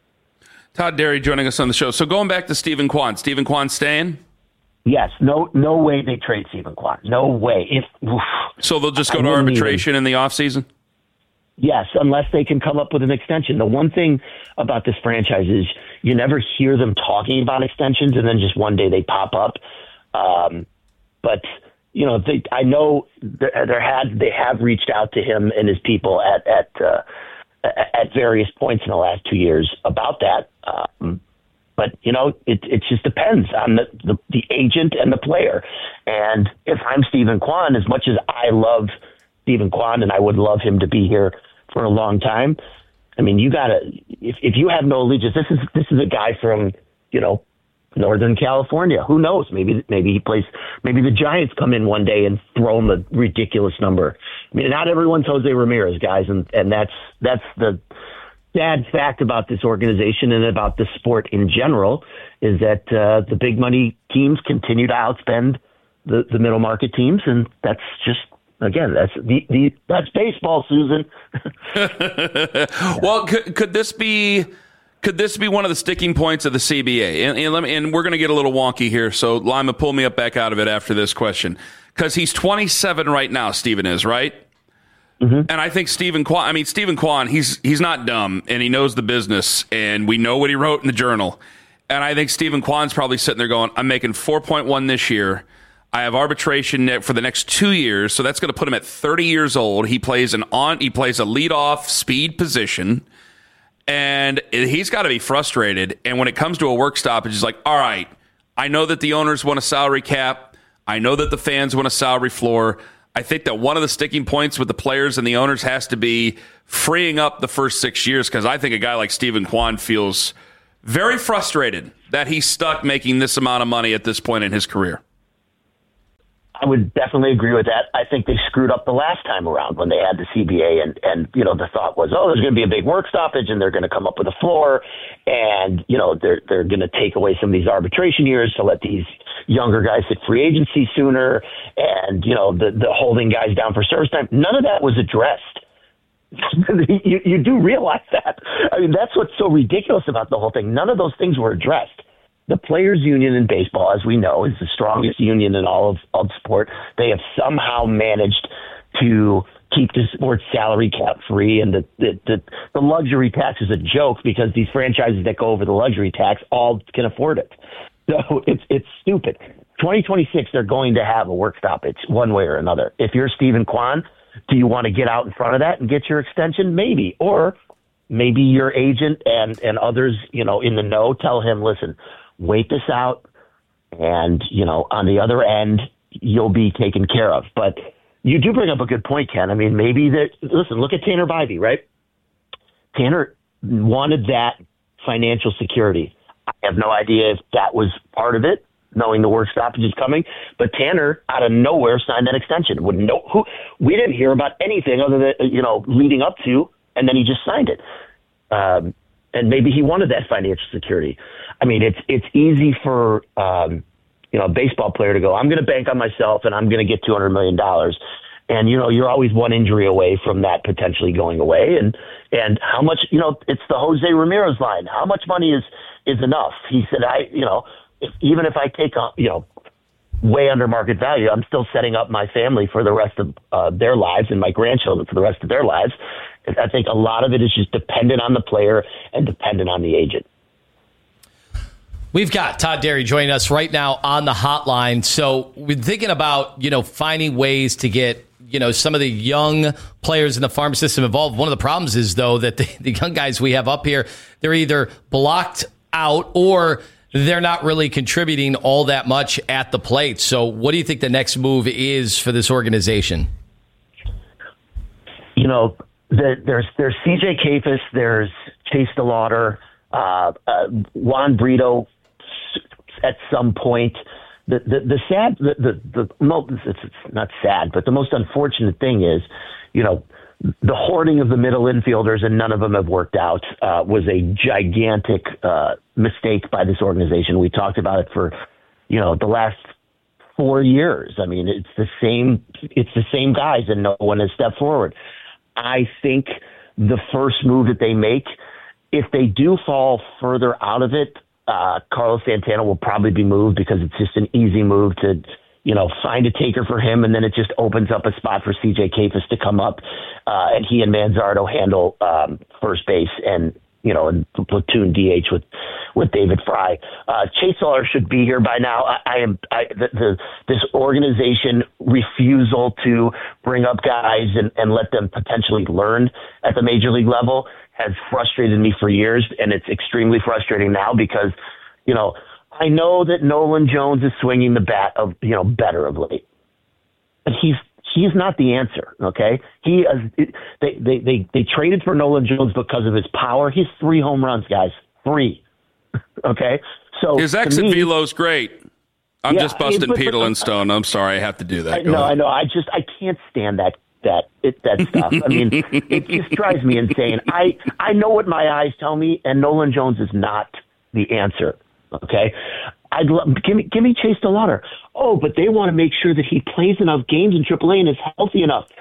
Todd Derry joining us on the show. So going back to Stephen Kwan, Stephen Kwan staying? Yes, no, no way they trade Stephen Kwan. No way. If oof, so, they'll just go to arbitration even, in the offseason? Yes, unless they can come up with an extension. The one thing about this franchise is you never hear them talking about extensions, and then just one day they pop up. Um, but you know, they, I know there, there had they have reached out to him and his people at at uh, at various points in the last two years about that. Um, But, you know, it it just depends on the, the, the agent and the player. And if I'm Stephen Kwan, as much as I love Stephen Kwan and I would love him to be here for a long time, I mean, you got to, if, if you have no allegiance, this is this is a guy from, you know, Northern California. Who knows? Maybe maybe he plays, maybe the Giants come in one day and throw him a ridiculous number. I mean, not everyone's Jose Ramirez, guys, and, and that's that's the sad fact about this organization and about the sport in general is that uh, the big money teams continue to outspend the, the middle market teams, and that's just, again, that's the, the that's baseball, Susan. Well, could, could this be Could this be one of the sticking points of the C B A? And, and, let me, and we're going to get a little wonky here, so Lima, pull me up back out of it after this question. Because he's twenty-seven right now, Stephen is, right? Mm-hmm. And I think Stephen Kwan, I mean, Stephen Kwan, he's he's not dumb, and he knows the business, and we know what he wrote in the journal. And I think Stephen Kwan's probably sitting there going, I'm making four point one this year. I have arbitration for the next two years, so that's going to put him at thirty years old. He plays an on, he plays a leadoff speed position, and he's got to be frustrated. And when it comes to a work stoppage, he's like, all right, I know that the owners want a salary cap. I know that the fans want a salary floor. I think that one of the sticking points with the players and the owners has to be freeing up the first six years, because I think a guy like Stephen Kwan feels very frustrated that he's stuck making this amount of money at this point in his career. I would definitely agree with that. I think they screwed up the last time around when they had the C B A, and, and you know, the thought was, oh, there's going to be a big work stoppage, and they're going to come up with a floor, and, you know, they're they're going to take away some of these arbitration years to let these younger guys hit free agency sooner, and, you know, the, the holding guys down for service time. None of that was addressed. you, you do realize that. I mean, that's what's so ridiculous about the whole thing. None of those things were addressed. The players' union in baseball, as we know, is the strongest union in all of, of sport. They have somehow managed to keep the sport salary cap free, and the, the, the, the luxury tax is a joke because these franchises that go over the luxury tax all can afford it. So it's it's stupid. twenty twenty-six, they're going to have a work stoppage one way or another. If you're Stephen Kwan, do you want to get out in front of that and get your extension? Maybe. Or maybe your agent and, and others, you know, in the know tell him, listen, wait this out, and, you know, on the other end, you'll be taken care of. But you do bring up a good point, Ken. I mean, maybe that, listen, look at Tanner Bybee, right? Tanner wanted that financial security. I have no idea if that was part of it, knowing the work stoppage is coming, but Tanner, out of nowhere, signed that extension. Would no, who, we didn't hear about anything other than, you know, leading up to, and then he just signed it. Um, and maybe he wanted that financial security. I mean, it's it's easy for um, you know, a baseball player to go, I'm going to bank on myself and I'm going to get two hundred million dollars. And, you know, you're always one injury away from that potentially going away. And and how much, you know, it's the Jose Ramirez line. How much money is, is enough? He said, I, you know, if, even if I take, a, you know, way under market value, I'm still setting up my family for the rest of uh, their lives and my grandchildren for the rest of their lives. I think a lot of it is just dependent on the player and dependent on the agent. We've got Todd Derry joining us right now on the hotline. So we're thinking about, you know, finding ways to get, you know, some of the young players in the farm system involved. One of the problems is, though, that the, the young guys we have up here, they're either blocked out or they're not really contributing all that much at the plate. So what do you think the next move is for this organization? You know, the, there's there's C J Kayfus, there's Chase DeLauder, uh, uh, Juan Brito at some point. The the, the sad, the, the, the most, it's, it's not sad, but the most unfortunate thing is, you know, the hoarding of the middle infielders, and none of them have worked out, uh, was a gigantic uh, mistake by this organization. We talked about it for, you know, the last four years. I mean, it's the same, it's the same guys, and no one has stepped forward. I think the first move that they make, if they do fall further out of it, uh, Carlos Santana will probably be moved, because it's just an easy move to, you know, find a taker for him, and then it just opens up a spot for C J Kayfus to come up, uh, and he and Manzardo handle um, first base and, you know, and platoon D H with, with David Fry. Uh, Chase DeLauder should be here by now. I, I am I, the, the this organization refusal to bring up guys and, and let them potentially learn at the major league level has frustrated me for years, and it's extremely frustrating now because, you know, I know that Nolan Jones is swinging the bat of, you know, better of late, but he's he's not the answer. Okay, he is, they, they they they traded for Nolan Jones because of his power. He's three home runs, guys, three. Okay, so his exit me, velo's great. I'm yeah, just busting but, Peter but, and Stone. I'm sorry, I have to do that. I, no, ahead. I know. I just I can't stand that that it, that stuff. I mean, it just drives me insane. I I know what my eyes tell me, and Nolan Jones is not the answer. Okay, I'd love, give me give me Chase DeLauder. Oh, but they want to make sure that he plays enough games in triple A and is healthy enough.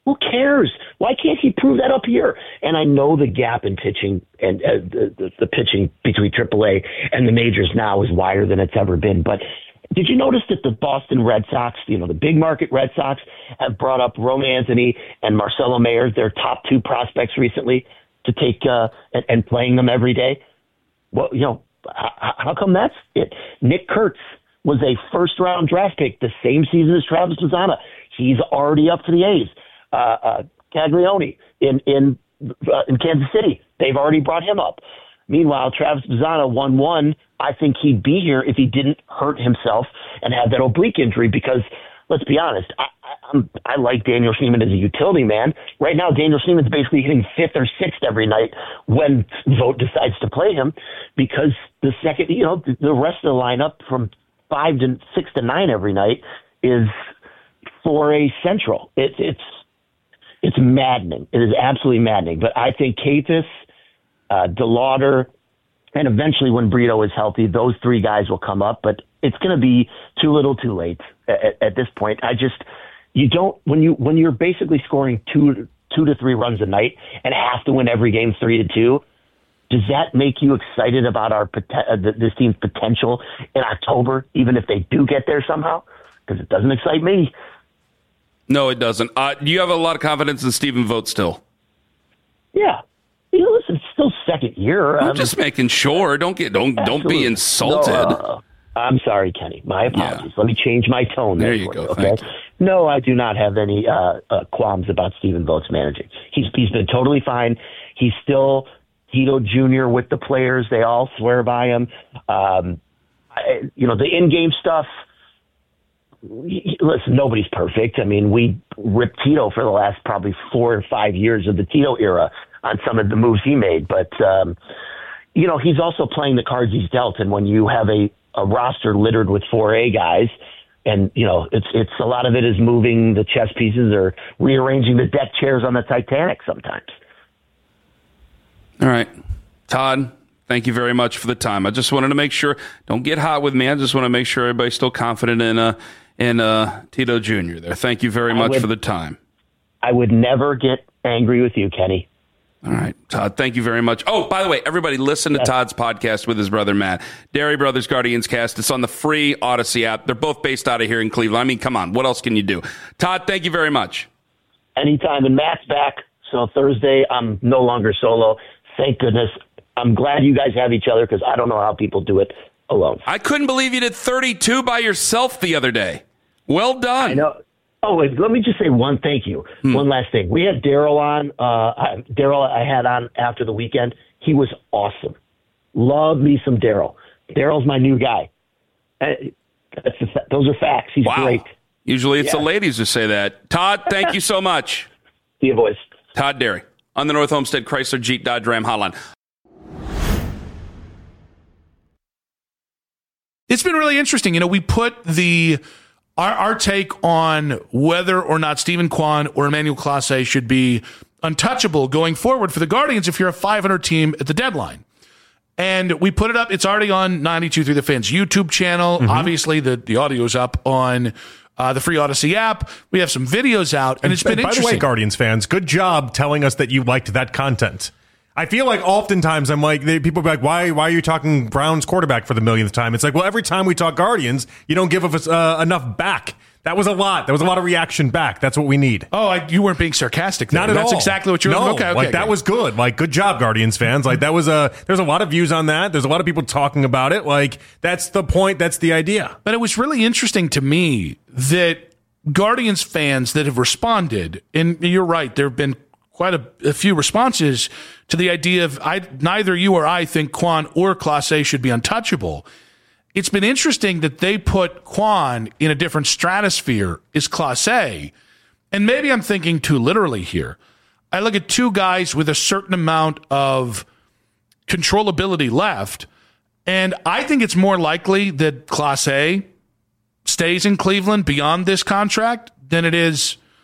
Who cares? Why can't he prove that up here? And I know the gap in pitching and uh, the, the, the pitching between triple A and the majors now is wider than it's ever been. But did you notice that the Boston Red Sox, you know, the big market Red Sox, have brought up Rome Anthony and Marcelo Mayer, their top two prospects recently, to take uh, and, and playing them every day? Well, you know, how, how come that's it? Nick Kurtz was a first-round draft pick the same season as Travis Mazzana. He's already up for the A's. Uh, uh, Caglione in in uh, in Kansas City, they've already brought him up. Meanwhile, Travis Mazzana won one. I think he'd be here if he didn't hurt himself and have that oblique injury. Because let's be honest, I, I, I'm, I like Daniel Schneemann as a utility man. Right now, Daniel Schneemann's basically hitting fifth or sixth every night when Vogt decides to play him, because the second, you know, the, the rest of the lineup from five to six to nine every night is four A central. It's it's It's maddening. It is absolutely maddening. But I think Keytis, uh, DeLauder, and eventually when Brito is healthy, those three guys will come up. But it's going to be too little, too late at, at this point. I just, you don't, when you when you're basically scoring two two to three runs a night and have to win every game three to two, does that make you excited about our uh, this team's potential in October, even if they do get there somehow? Because it doesn't excite me. No, it doesn't. Uh, do you have a lot of confidence in Stephen Vogt still? Yeah. You know, listen, it's still second year. I'm um, just making sure. Don't get don't absolutely. don't be insulted. No, uh, I'm sorry, Kenny. My apologies. Yeah. Let me change my tone. There, there you go. You, okay? Thank you. No, I do not have any uh, uh, qualms about Stephen Vogt's managing. He's he's been totally fine. He's still Tito Junior with the players. They all swear by him. Um, I, you know, the in-game stuff. Listen, nobody's perfect. I mean, we ripped Tito for the last probably four or five years of the Tito era on some of the moves he made. But, um, you know, he's also playing the cards he's dealt. And when you have a, a roster littered with four A guys, and, you know, it's it's a lot of it is moving the chess pieces or rearranging the deck chairs on the Titanic sometimes. All right. Todd, thank you very much for the time. I just wanted to make sure, don't get hot with me. I just want to make sure everybody's still confident in uh, in uh, Tito Junior there. Thank you very much would, for the time. I would never get angry with you, Kenny. All right, Todd, thank you very much. Oh, by the way, everybody listen to yes. Todd's podcast with his brother, Matt. Dairy Brothers Guardians Cast. It's on the free Odyssey app. They're both based out of here in Cleveland. I mean, come on. What else can you do? Todd, thank you very much. Anytime. And Matt's back. So Thursday, I'm no longer solo. Thank goodness. I'm glad you guys have each other because I don't know how people do it alone. I couldn't believe you did thirty-two by yourself the other day. Well done. I know. Oh, wait, let me just say one thank you. Hmm. One last thing. We had Daryl on. Uh, Daryl I had on after the weekend. He was awesome. Love me some Daryl. Daryl's my new guy. That's the, those are facts. He's wow. great. Usually it's yeah. the ladies who say that. Todd, thank you so much. See you, boys. Todd Dairy on the North Homestead Chrysler Jeep Dodge Ram hotline. It's been really interesting. You know, we put the our, our take on whether or not Stephen Kwan or Emmanuel Clase should be untouchable going forward for the Guardians if you're a five hundred team at the deadline. And we put it up. It's already on ninety-two point three The Fan's YouTube channel. Mm-hmm. Obviously, the, the audio's up on uh, the free Odyssey app. We have some videos out, and it's been By interesting. By the way, Guardians fans, good job telling us that you liked that content. I feel like oftentimes I'm like, they, people be like, why why are you talking Browns quarterback for the millionth time? It's like, well, every time we talk Guardians, you don't give us uh, enough back. That was a lot. There was a lot of reaction back. That's what we need. Oh, I, you weren't being sarcastic there. Not at That's all. exactly what you're no, okay, okay, like okay. that was good. Like, good job, Guardians fans. Like, that was a, there's a lot of views on that. There's a lot of people talking about it. Like, that's the point. That's the idea. But it was really interesting to me that Guardians fans that have responded, and you're right, there have been quite a, a few responses to the idea of I, neither you or I think Kwan or Clase should be untouchable. It's been interesting that they put Kwan in a different stratosphere as Clase. And maybe I'm thinking too literally here. I look at two guys with a certain amount of controllability left, and I think it's more likely that Clase stays in Cleveland beyond this contract than it is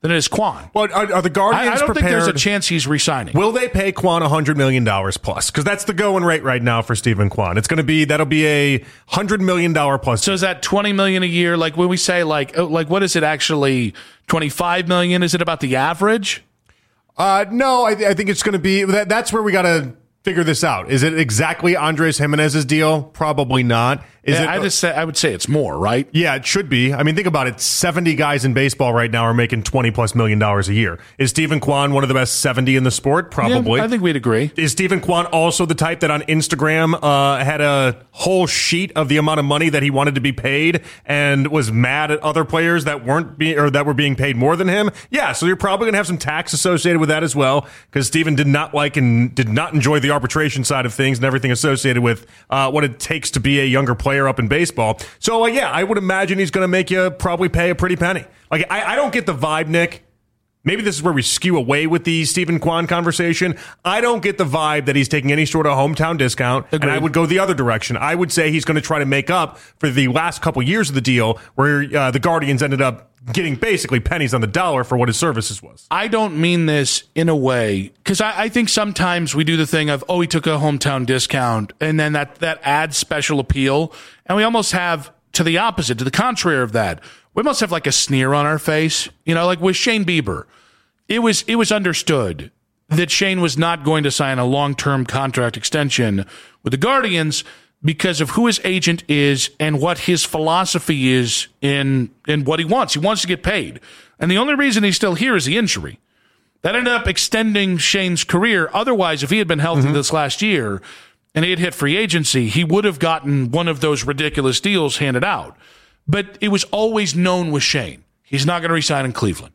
than it is Kwon. Well, are, are the Guardians I, I don't prepared? think there's a chance he's resigning. Will they pay Kwon one hundred million dollars plus? Because that's the going rate right now for Stephen Kwon. It's going to be, that'll be a one hundred million dollars plus. So is that twenty million dollars a year? Like when we say like, oh, like what is it actually, twenty-five million dollars? Is it about the average? Uh, no, I, I think it's going to be, that, that's where we got to figure this out. Is it exactly Andres Jimenez's deal? Probably not. Is yeah, it, I just say, I would say it's more, right? Yeah, it should be. I mean, think about it. seventy guys in baseball right now are making twenty plus million dollars a year. Is Stephen Kwon one of the best seventy in the sport? Probably. Yeah, I think we'd agree. Is Stephen Kwon also the type that on Instagram uh, had a whole sheet of the amount of money that he wanted to be paid and was mad at other players that weren't being or that were being paid more than him? Yeah, so you're probably going to have some tax associated with that as well, because Stephen did not like and did not enjoy the arbitration side of things and everything associated with uh, what it takes to be a younger player up in baseball. So, uh, yeah, I would imagine he's going to make you probably pay a pretty penny. Like, I, I don't get the vibe, Nick. Maybe this is where we skew away with the Stephen Kwon conversation. I don't get the vibe that he's taking any sort of hometown discount, Agreed. And I would go the other direction. I would say he's going to try to make up for the last couple years of the deal where uh, the Guardians ended up getting basically pennies on the dollar for what his services was. I don't mean this in a way, because I, I think sometimes we do the thing of, oh, he took a hometown discount, and then that, that adds special appeal, and we almost have, to the opposite, to the contrary of that, we must have like a sneer on our face. You know, like with Shane Bieber, it was it was understood that Shane was not going to sign a long-term contract extension with the Guardians because of who his agent is and what his philosophy is in, in what he wants. He wants to get paid. And the only reason he's still here is the injury. That ended up extending Shane's career. Otherwise, if he had been healthy mm-hmm. this last year and he had hit free agency, he would have gotten one of those ridiculous deals handed out. But it was always known with Shane. He's not going to resign in Cleveland.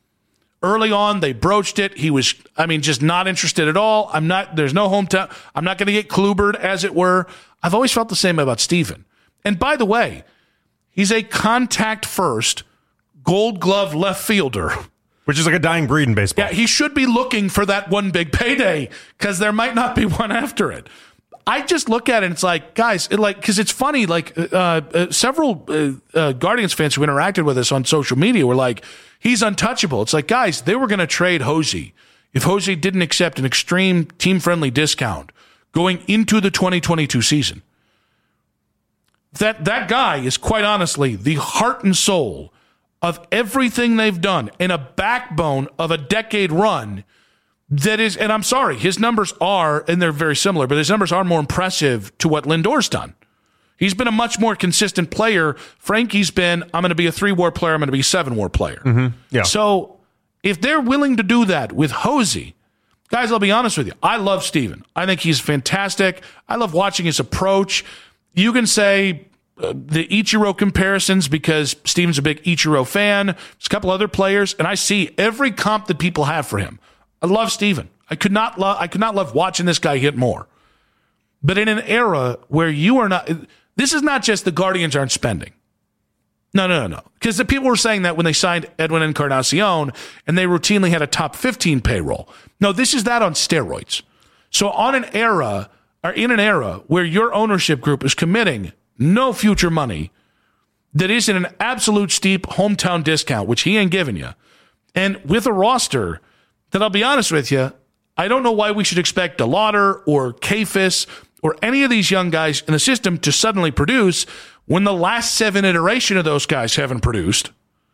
Early on, they broached it. He was, I mean, just not interested at all. I'm not, there's no hometown. I'm not going to get Klubered, as it were. I've always felt the same about Steven. And by the way, he's a contact first, gold glove left fielder. Which is like a dying breed in baseball. Yeah, he should be looking for that one big payday because there might not be one after it. I just look at it and it's like, guys, it like, because it's funny, like uh, uh, several uh, uh, Guardians fans who interacted with us on social media were like, he's untouchable. It's like, guys, they were going to trade Hosey if Hosey didn't accept an extreme team-friendly discount going into the twenty twenty-two season. That that guy is quite honestly the heart and soul of everything they've done and a backbone of a decade run. That is, and I'm sorry, his numbers are, and they're very similar, but his numbers are more impressive to what Lindor's done. He's been a much more consistent player. Frankie's been, I'm going to be a three-war player, I'm going to be a seven-war player. Mm-hmm. Yeah. So if they're willing to do that with Hosey, guys, I'll be honest with you. I love Steven. I think he's fantastic. I love watching his approach. You can say uh, the Ichiro comparisons because Steven's a big Ichiro fan. There's a couple other players, and I see every comp that people have for him. I love Steven. I could not love I could not love watching this guy hit more. But in an era where you are not, this is not just the Guardians aren't spending. No, no, no, no. Because the people were saying that when they signed Edwin Encarnacion and they routinely had a top fifteen payroll. No, this is that on steroids. So on an era, or in an era where your ownership group is committing no future money that isn't an absolute steep hometown discount, which he ain't giving you, and with a roster that I'll be honest with you, I don't know why we should expect DeLauder or Kafis or any of these young guys in the system to suddenly produce when the last seven iteration of those guys haven't produced.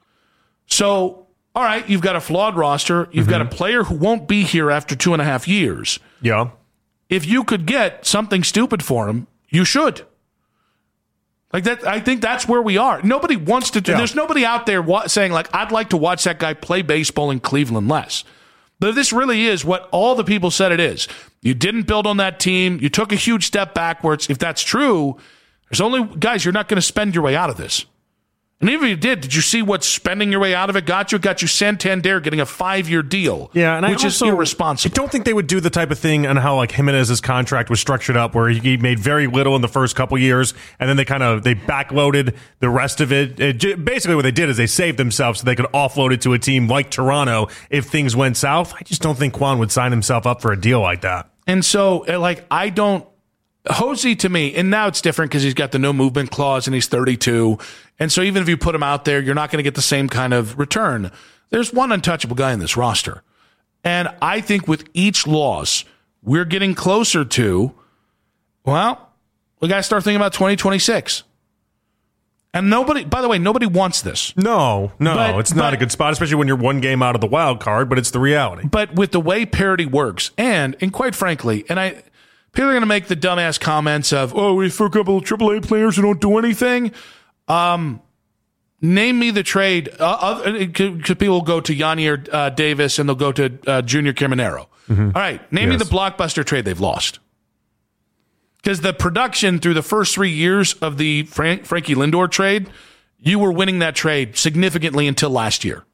So, all right, you've got a flawed roster. You've mm-hmm. got a player who won't be here after two and a half years. Yeah. If you could get something stupid for him, you should. Like that, I think that's where we are. Nobody wants to do. Yeah. There's nobody out there wa- saying like, "I'd like to watch that guy play baseball in Cleveland less." But this really is what all the people said it is. You didn't build on that team. You took a huge step backwards. If that's true, there's only guys. You're not going to spend your way out of this. And even if you did, did you see what spending your way out of it got you? It got you Santander getting a five-year deal, yeah, and which I also, is irresponsible. I don't think they would do the type of thing on how like Jimenez's contract was structured up, where he made very little in the first couple years, and then they kind of they backloaded the rest of it. it. Basically, what they did is they saved themselves so they could offload it to a team like Toronto if things went south. I just don't think Kwon would sign himself up for a deal like that. And so, like, I don't. Hosey to me, and now it's different because he's got the no movement clause and he's thirty-two. And so even if you put him out there, you're not going to get the same kind of return. there's one untouchable guy in this roster. And I think with each loss, we're getting closer to, well, we got to start thinking about twenty twenty-six. And nobody, by the way, nobody wants this. No, no, But- it's not but- a good spot, especially when you're one game out of the wild card, but it's the reality. But with the way parity works, and and quite frankly, and I people are going to make the dumbass comments of, oh, we for a couple of triple A players who don't do anything. Um, name me the trade. Uh, other, could, could people go to Yanni uh, Davis and they'll go to uh, Junior Caminero. Mm-hmm. All right, name Yes. me the blockbuster trade they've lost. Because the production through the first three years of the Frank, Frankie Lindor trade, you were winning that trade significantly until last year.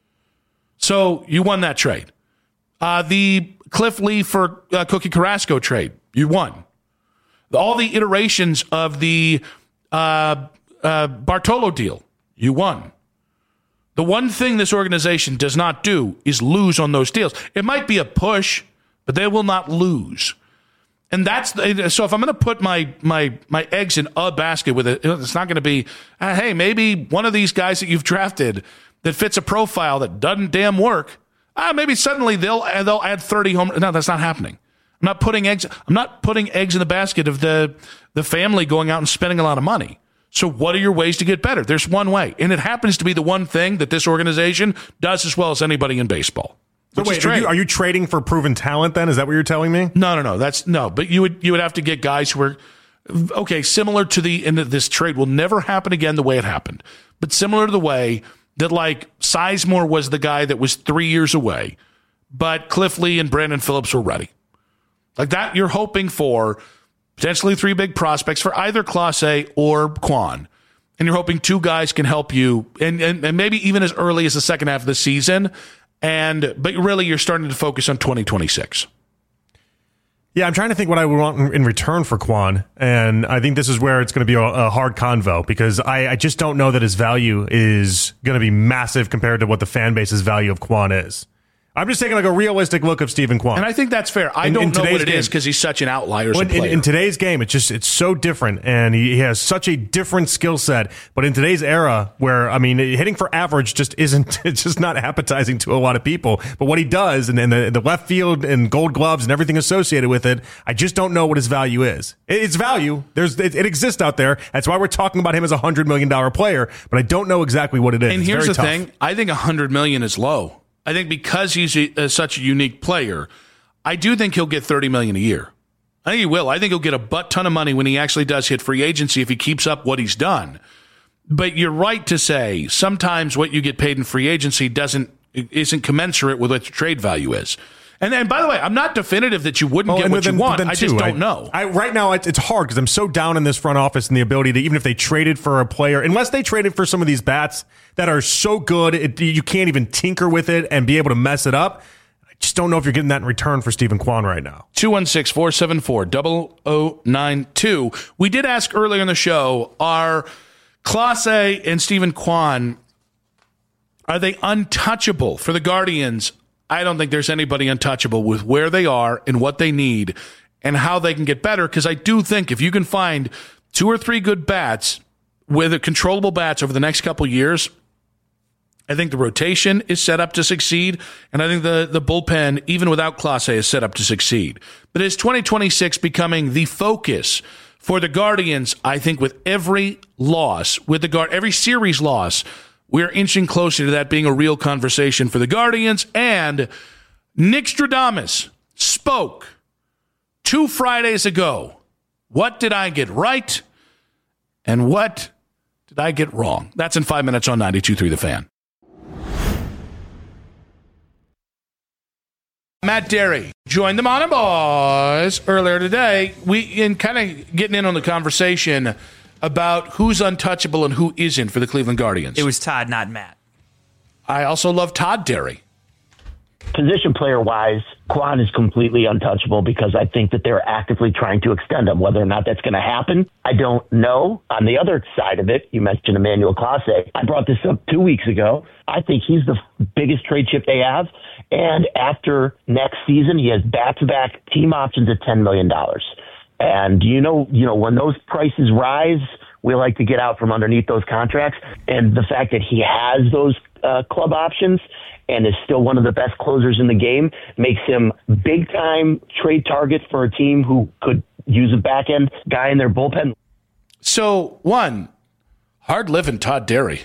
So you won that trade. Uh, the Cliff Lee for uh, Cookie Carrasco trade, you won. All the iterations of the uh, uh, Bartolo deal, you won. The one thing this organization does not do is lose on those deals. It might be a push, but they will not lose. And that's the, so if I'm going to put my my my eggs in a basket with it, it's not going to be, uh, hey, maybe one of these guys that you've drafted that fits a profile that doesn't damn work. Uh, maybe suddenly they'll they'll add thirty home. No, that's not happening. I'm not putting eggs. I'm not putting eggs in the basket of the the family going out and spending a lot of money. So what are your ways to get better? There's one way, and it happens to be the one thing that this organization does as well as anybody in baseball. So wait, are you, are you trading for proven talent then? Is that what you're telling me? No, no, no. That's no. But you would you would have to get guys who are okay, similar to the and this trade will never happen again the way it happened, but similar to the way that like Sizemore was the guy that was three years away, but Cliff Lee and Brandon Phillips were ready. Like that, you're hoping for potentially three big prospects for either Clase or Kwon. And you're hoping two guys can help you, and, and, and maybe even as early as the second half of the season. And but really, you're starting to focus on twenty twenty-six. Yeah, I'm trying to think what I would want in, in return for Kwon, and I think this is where it's going to be a, a hard convo because I, I just don't know that his value is going to be massive compared to what the fan base's value of Kwon is. I'm just taking like a realistic look of Stephen Kwon. And I think that's fair. I In- don't in know what today's it is game- because he's such an outlier as Well, a in, player. in today's game, it's just it's so different, and he, he has such a different skill set. But in today's era, where I mean, hitting for average just isn't it's just not appetizing to a lot of people. But what he does, and, and the, the left field and Gold Gloves and everything associated with it, I just don't know what his value is. It, it's value. There's it, it exists out there. That's why we're talking about him as a hundred million dollar player. But I don't know exactly what it is. And It's here's very the tough. thing: I think a hundred million is low. I think because he's a, uh, such a unique player, I do think he'll get thirty million a year. I think he will. I think he'll get a butt ton of money when he actually does hit free agency if he keeps up what he's done. But you're right to say sometimes what you get paid in free agency doesn't isn't commensurate with what your trade value is. And and by the way, I'm not definitive that you wouldn't Well, get and what then- you want. then I just too, don't I- know. I, right now, it's, it's hard because I'm so down in this front office and the ability to, even if they traded for a player, unless they traded for some of these bats that are so good, it, you can't even tinker with it and be able to mess it up. I just don't know if you're getting that in return for Stephen Kwon right now. two one six, four seven four, zero zero nine two. We did ask earlier in the show, are Clase and Stephen Kwon, are they untouchable for the Guardians? I don't think there's anybody untouchable with where they are and what they need and how they can get better, because I do think if you can find two or three good bats with a controllable bats over the next couple years, I think the rotation is set up to succeed, and I think the, the bullpen, even without Clase, is set up to succeed. But is twenty twenty-six becoming the focus for the Guardians? I think with every loss, with the guard, every series loss, we're inching closer to that being a real conversation for the Guardians. And Nick Stradamus spoke two Fridays ago. What did I get right? And what did I get wrong? That's in five minutes on ninety-two point three The Fan. Matt Derry joined the Mountain Boys earlier today. We in kind of getting in on the conversation about who's untouchable and who isn't for the Cleveland Guardians. It was Todd, not Matt. I also love Todd Derry. Position player wise, Kwon is completely untouchable because I think that they're actively trying to extend him. Whether or not that's going to happen, I don't know. On the other side of it, you mentioned Emmanuel Clase. I brought this up two weeks ago. I think he's the biggest trade chip they have. And after next season, he has back-to-back team options at ten million dollars. And you know, you know, when those prices rise, we like to get out from underneath those contracts. And the fact that he has those uh, club options and is still one of the best closers in the game, makes him big-time trade target for a team who could use a back-end guy in their bullpen. So, one, hard living Todd Derry.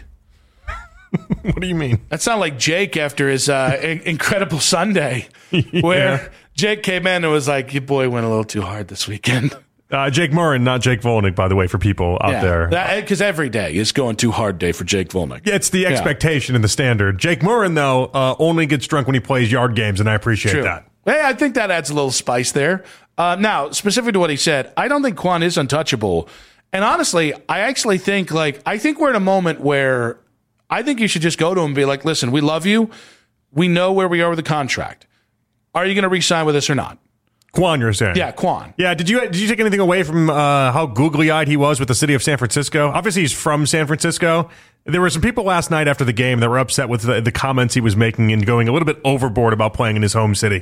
What do you mean? That sounded like Jake after his uh, incredible Sunday, where Yeah. Jake came in and was like, your boy went a little too hard this weekend. Uh, Jake Murrin, not Jake Volnick, by the way, for people out there. Because every day is going too hard day for Jake Volnick. Yeah, it's the Yeah. expectation and the standard. Jake Murrin, though, uh, only gets drunk when he plays yard games, and I appreciate True. that. Hey, I think that adds a little spice there. Uh, now, specific to what he said, I don't think Kwon is untouchable. And honestly, I actually think, like, I think we're in a moment where I think you should just go to him and be like, listen, we love you. We know where we are with the contract. Are you going to re-sign with us or not? Kwon, you're saying? Yeah, Kwon. Yeah, did you did you take anything away from uh, how googly-eyed he was with the city of San Francisco? Obviously, he's from San Francisco. There were some people last night after the game that were upset with the, the comments he was making and going a little bit overboard about playing in his home city.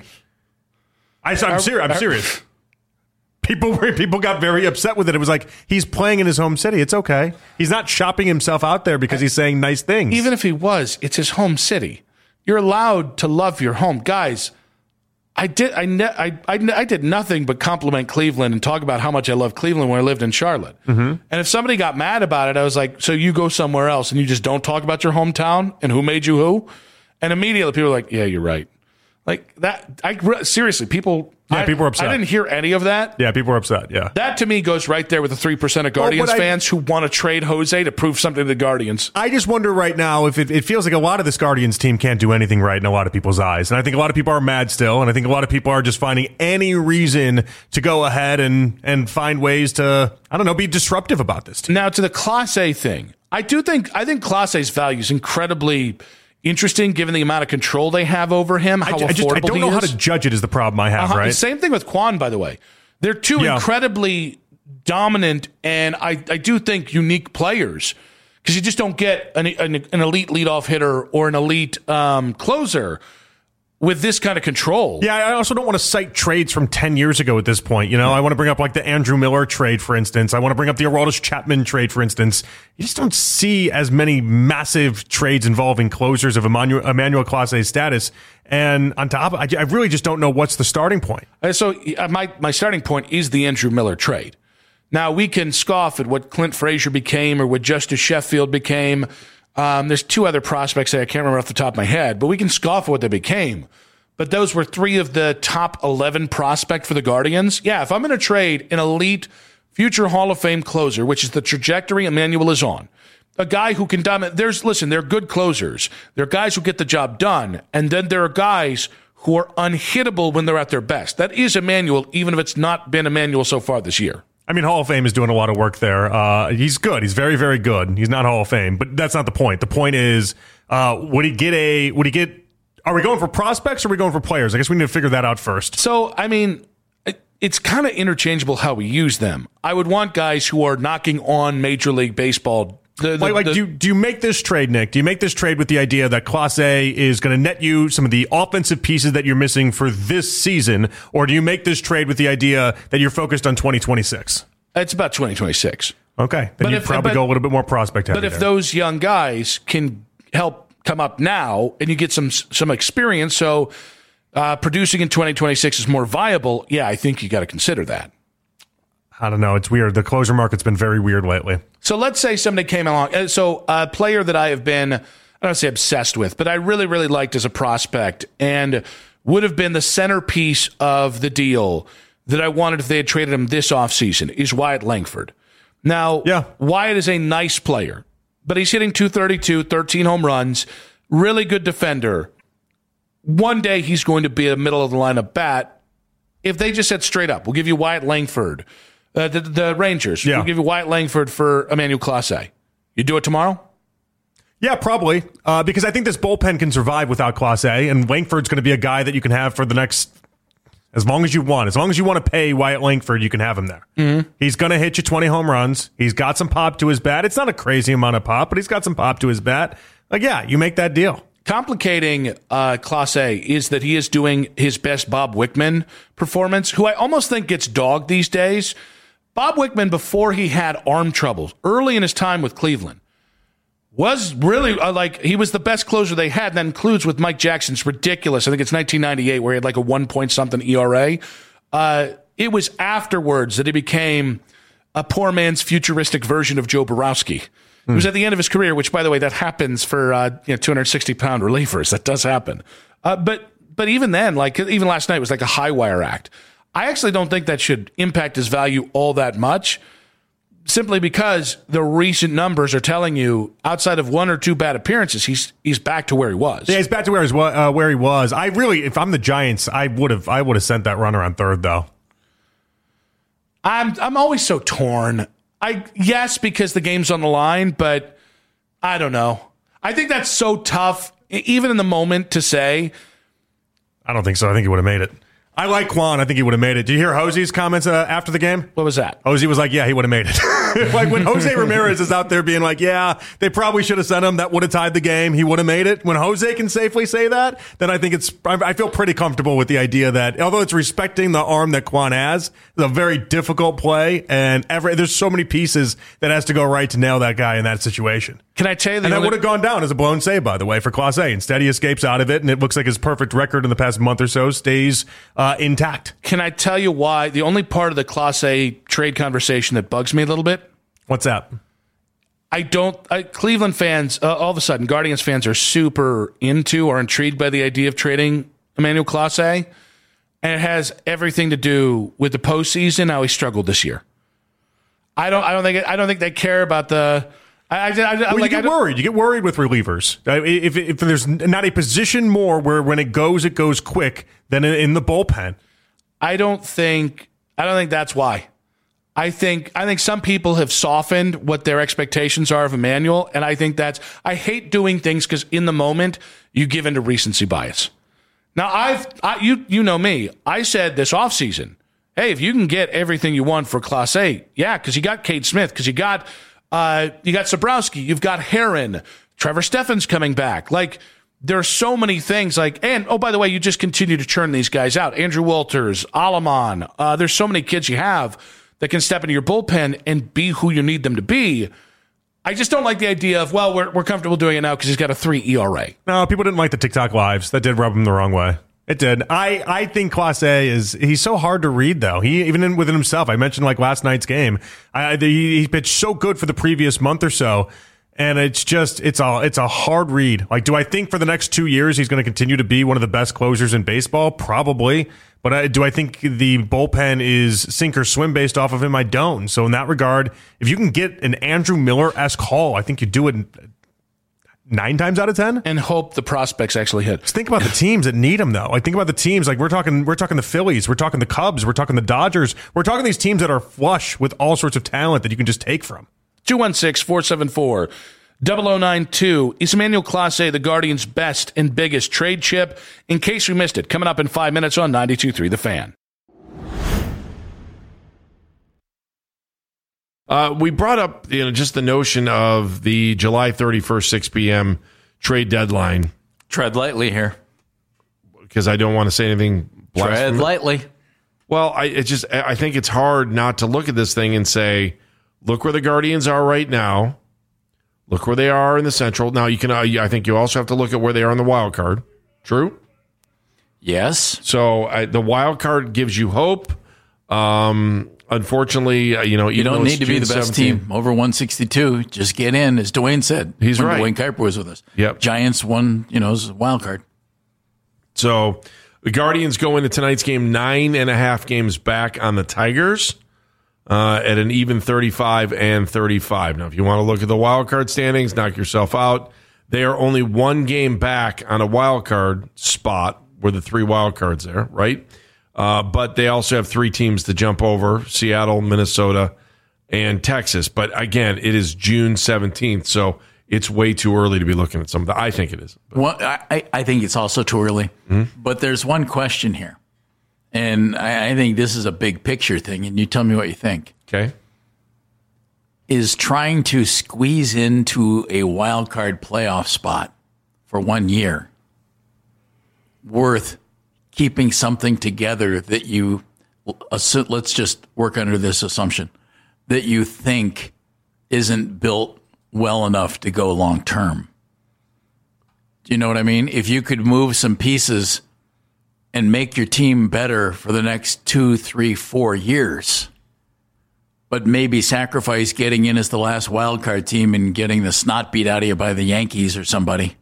I, I'm, ser- I'm serious. People were people got very upset with it. It was like, he's playing in his home city. It's okay. He's not shopping himself out there because he's saying nice things. Even if he was, it's his home city. You're allowed to love your home. Guys, I did I, ne- I, I, I did nothing but compliment Cleveland and talk about how much I love Cleveland when I lived in Charlotte. Mm-hmm. And if somebody got mad about it, I was like, so you go somewhere else and you just don't talk about your hometown and who made you who? And immediately people were like, yeah, you're right. Like that, I seriously, people. Yeah, I, people were upset. I didn't hear any of that. Yeah, people were upset. Yeah, that to me goes right there with the three percent of Guardians Well, but I- fans who want to trade Jose to prove something to the Guardians. I just wonder right now if it, it feels like a lot of this Guardians team can't do anything right in a lot of people's eyes. And I think a lot of people are mad still. And I think a lot of people are just finding any reason to go ahead and, and find ways to, I don't know, be disruptive about this team. Now, to the Class A thing, I do think, I think Class A's value is incredibly interesting given the amount of control they have over him, how I, affordable I just I don't he know is. how to judge it is the problem I have, Uh-huh. right? Same thing with Kwon, by the way. They're two Yeah. incredibly dominant and I, I do think unique players because you just don't get an, an, an elite leadoff hitter or an elite um, closer with this kind of control. Yeah, I also don't want to cite trades from ten years ago at this point. You know, I want to bring up like the Andrew Miller trade, for instance. I want to bring up the Aroldis Chapman trade, for instance. You just don't see as many massive trades involving closers of Emmanuel, Emmanuel Clase's status. And on top, I, I really just don't know what's the starting point. Uh, So uh, my, my starting point is the Andrew Miller trade. Now, we can scoff at what Clint Frazier became or what Justice Sheffield became. Um, there's two other prospects that I can't remember off the top of my head, but we can scoff at what they became. But those were three of the top eleven prospects for the Guardians. Yeah, if I'm going to trade an elite future Hall of Fame closer, which is the trajectory Emmanuel is on, a guy who can dominate. There's, listen, they're good closers. They're guys who get the job done. And then there are guys who are unhittable when they're at their best. That is Emmanuel, even if it's not been Emmanuel so far this year. I mean, Hall of Fame is doing a lot of work there. Uh, he's good. He's very, very good. He's not Hall of Fame, but that's not the point. The point is, uh, would he get a, would he get, are we going for prospects or are we going for players? I guess we need to figure that out first. So, I mean, it, it's kind of interchangeable how we use them. I would want guys who are knocking on Major League Baseball. The, the, like, like the, do, you, do you make this trade, Nick? Do you make this trade with the idea that Class A is going to net you some of the offensive pieces that you're missing for this season? Or do you make this trade with the idea that you're focused on twenty twenty-six? It's about twenty twenty-six. Okay. Then But you'd if- probably but- go a little bit more prospect heavy But if there. those young guys can help come up now and you get some some experience, so uh, producing in twenty twenty-six is more viable, yeah, I think you got to consider that. I don't know. It's weird. The closer market's been very weird lately. So let's say somebody came along. uh, So a player that I have been, I don't want to say obsessed with, but I really, really liked as a prospect and would have been the centerpiece of the deal that I wanted if they had traded him this offseason is Wyatt Langford. Now, yeah. Wyatt is a nice player, but he's hitting two thirty-two, thirteen home runs, really good defender. One day he's going to be a middle of the lineup bat. If they just said straight up, we'll give you Wyatt Langford, uh, the, the Rangers, Yeah. we'll give you Wyatt Langford for Emmanuel Clase. You do it tomorrow? Yeah, probably. Uh, because I think this bullpen can survive without Class A, and Langford's going to be a guy that you can have for the next, as long as you want. As long as you want to pay Wyatt Langford, you can have him there. Mm-hmm. He's going to hit you twenty home runs. He's got some pop to his bat. It's not a crazy amount of pop, but he's got some pop to his bat. Like, yeah, you make that deal. Complicating uh, Class A is that he is doing his best Bob Wickman performance, who I almost think gets dogged these days. Bob Wickman, before he had arm troubles, early in his time with Cleveland, was really uh, like he was the best closer they had. And that includes with Mike Jackson's ridiculous. I think it's nineteen ninety-eight where he had like a one point something E R A. Uh, it was afterwards that he became a poor man's futuristic version of Joe Borowski. Mm. It was at the end of his career, which, by the way, that happens for uh, you know, two hundred sixty pound relievers. That does happen. Uh, but but even then, like even last night was like a high wire act. I actually don't think that should impact his value all that much, simply because the recent numbers are telling you outside of one or two bad appearances, he's he's back to where he was. Yeah, he's back to where, he's, uh, where he was. I really, if I'm the Giants, I would have I would have sent that runner on third, though. I'm I'm always so torn. I yes, because the game's on the line, but I don't know. I think that's so tough, even in the moment, to say. I don't think so. I think he would have made it. I like Quan. I think he would have made it. Did you hear Josie's comments uh, after the game? What was that? Josie was like, yeah, he would have made it. Like when Jose Ramirez is out there being like, yeah, they probably should have sent him. That would have tied the game. He would have made it. When Jose can safely say that, then I think it's, I feel pretty comfortable with the idea that, although it's respecting the arm that Quan has, it's a very difficult play. And every, there's so many pieces that has to go right to nail that guy in that situation. Can I tell you the And that only- would have gone down as a blown save, by the way, for Clase. Instead, he escapes out of it, and it looks like his perfect record in the past month or so stays uh, intact. Can I tell you why? The only part of the Class A trade conversation that bugs me a little bit. What's that? I don't. I, Cleveland fans, uh, all of a sudden, Guardians fans are super into or intrigued by the idea of trading Emmanuel Clase, and it has everything to do with the postseason. How he struggled this year. I don't. I don't think. I don't think they care about the. I, I, I, well, like, you get worried. You get worried with relievers. If, if there's not a position more where when it goes, it goes quick than in the bullpen. I don't think. I don't think that's why. I think. I think some people have softened what their expectations are of Emmanuel, and I think that's. I hate doing things because in the moment you give into recency bias. Now I've. I, you you know me. I said this offseason, hey, if you can get everything you want for Class A, yeah, because you got Cade Smith, because you got. Uh, you got Sobrowski, you've got Heron, Trevor Steffen's coming back. Like, there are so many things. Like, and oh, by the way, you just continue to churn these guys out. Andrew Walters, Alaman. Uh, there's so many kids you have that can step into your bullpen and be who you need them to be. I just don't like the idea of, well, we're we're comfortable doing it now because he's got a three E R A. No, people didn't like the TikTok lives. That did rub him the wrong way. It did. I, I think Class A is, he's so hard to read, though. He, even in, within himself, I mentioned like last night's game. I, he, he pitched so good for the previous month or so. And it's just, it's a, it's a hard read. Like, do I think for the next two years he's going to continue to be one of the best closers in baseball? Probably. But I, do I think the bullpen is sink or swim based off of him? I don't. So in that regard, if you can get an Andrew Miller-esque haul, I think you do it in, Nine times out of ten, and hope the prospects actually hit. Just think about the teams that need them, though. Like think about the teams. Like we're talking, we're talking the Phillies, we're talking the Cubs, we're talking the Dodgers, we're talking these teams that are flush with all sorts of talent that you can just take from. two one six, four seven four, zero zero nine two. Is Emmanuel Clase the Guardians' best and biggest trade chip? In case you missed it, coming up in five minutes on ninety-two point three The Fan. Uh, we brought up, you know, just the notion of the July thirty-first, six p.m. trade deadline. Tread lightly here. Because I don't want to say anything blasphemous. Tread lightly. Well, I it just I think it's hard not to look at this thing and say, look where the Guardians are right now. Look where they are in the Central. Now, you can. Uh, I think you also have to look at where they are in the wild card. True? Yes. So uh, the wild card gives you hope. Um Unfortunately, uh, you know, you don't need to be the best team over one sixty-two. Just get in, as Dwayne said. He's when right. Dwayne Kuiper was with us. Yep. Giants won, you know, as a wild card. So the Guardians go into tonight's game nine and a half games back on the Tigers uh, at an even thirty-five and thirty-five. Now, if you want to look at the wild card standings, knock yourself out. They are only one game back on a wild card spot where the three wild cards there, right? Uh, but they also have three teams to jump over: Seattle, Minnesota, and Texas. But again, it is June seventeenth, so it's way too early to be looking at some of that. I think it is. Well, I, I think it's also too early. Mm-hmm. But there's one question here, and I, I think this is a big picture thing, and you tell me what you think. Okay. Is trying to squeeze into a wild card playoff spot for one year worth keeping something together that you, let's just work under this assumption, that you think isn't built well enough to go long term. Do you know what I mean? If you could move some pieces and make your team better for the next two, three, four years, but maybe sacrifice getting in as the last wild card team and getting the snot beat out of you by the Yankees or somebody.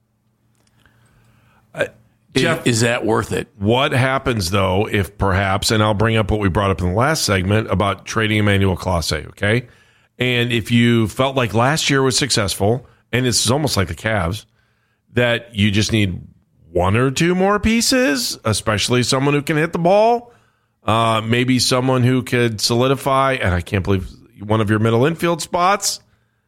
Uh, Jeff, is, is that worth it? What happens, though, if perhaps, and I'll bring up what we brought up in the last segment about trading Emmanuel Clase, okay? And if you felt like last year was successful, and it's almost like the Cavs, that you just need one or two more pieces, especially someone who can hit the ball, uh, maybe someone who could solidify, and I can't believe one of your middle infield spots.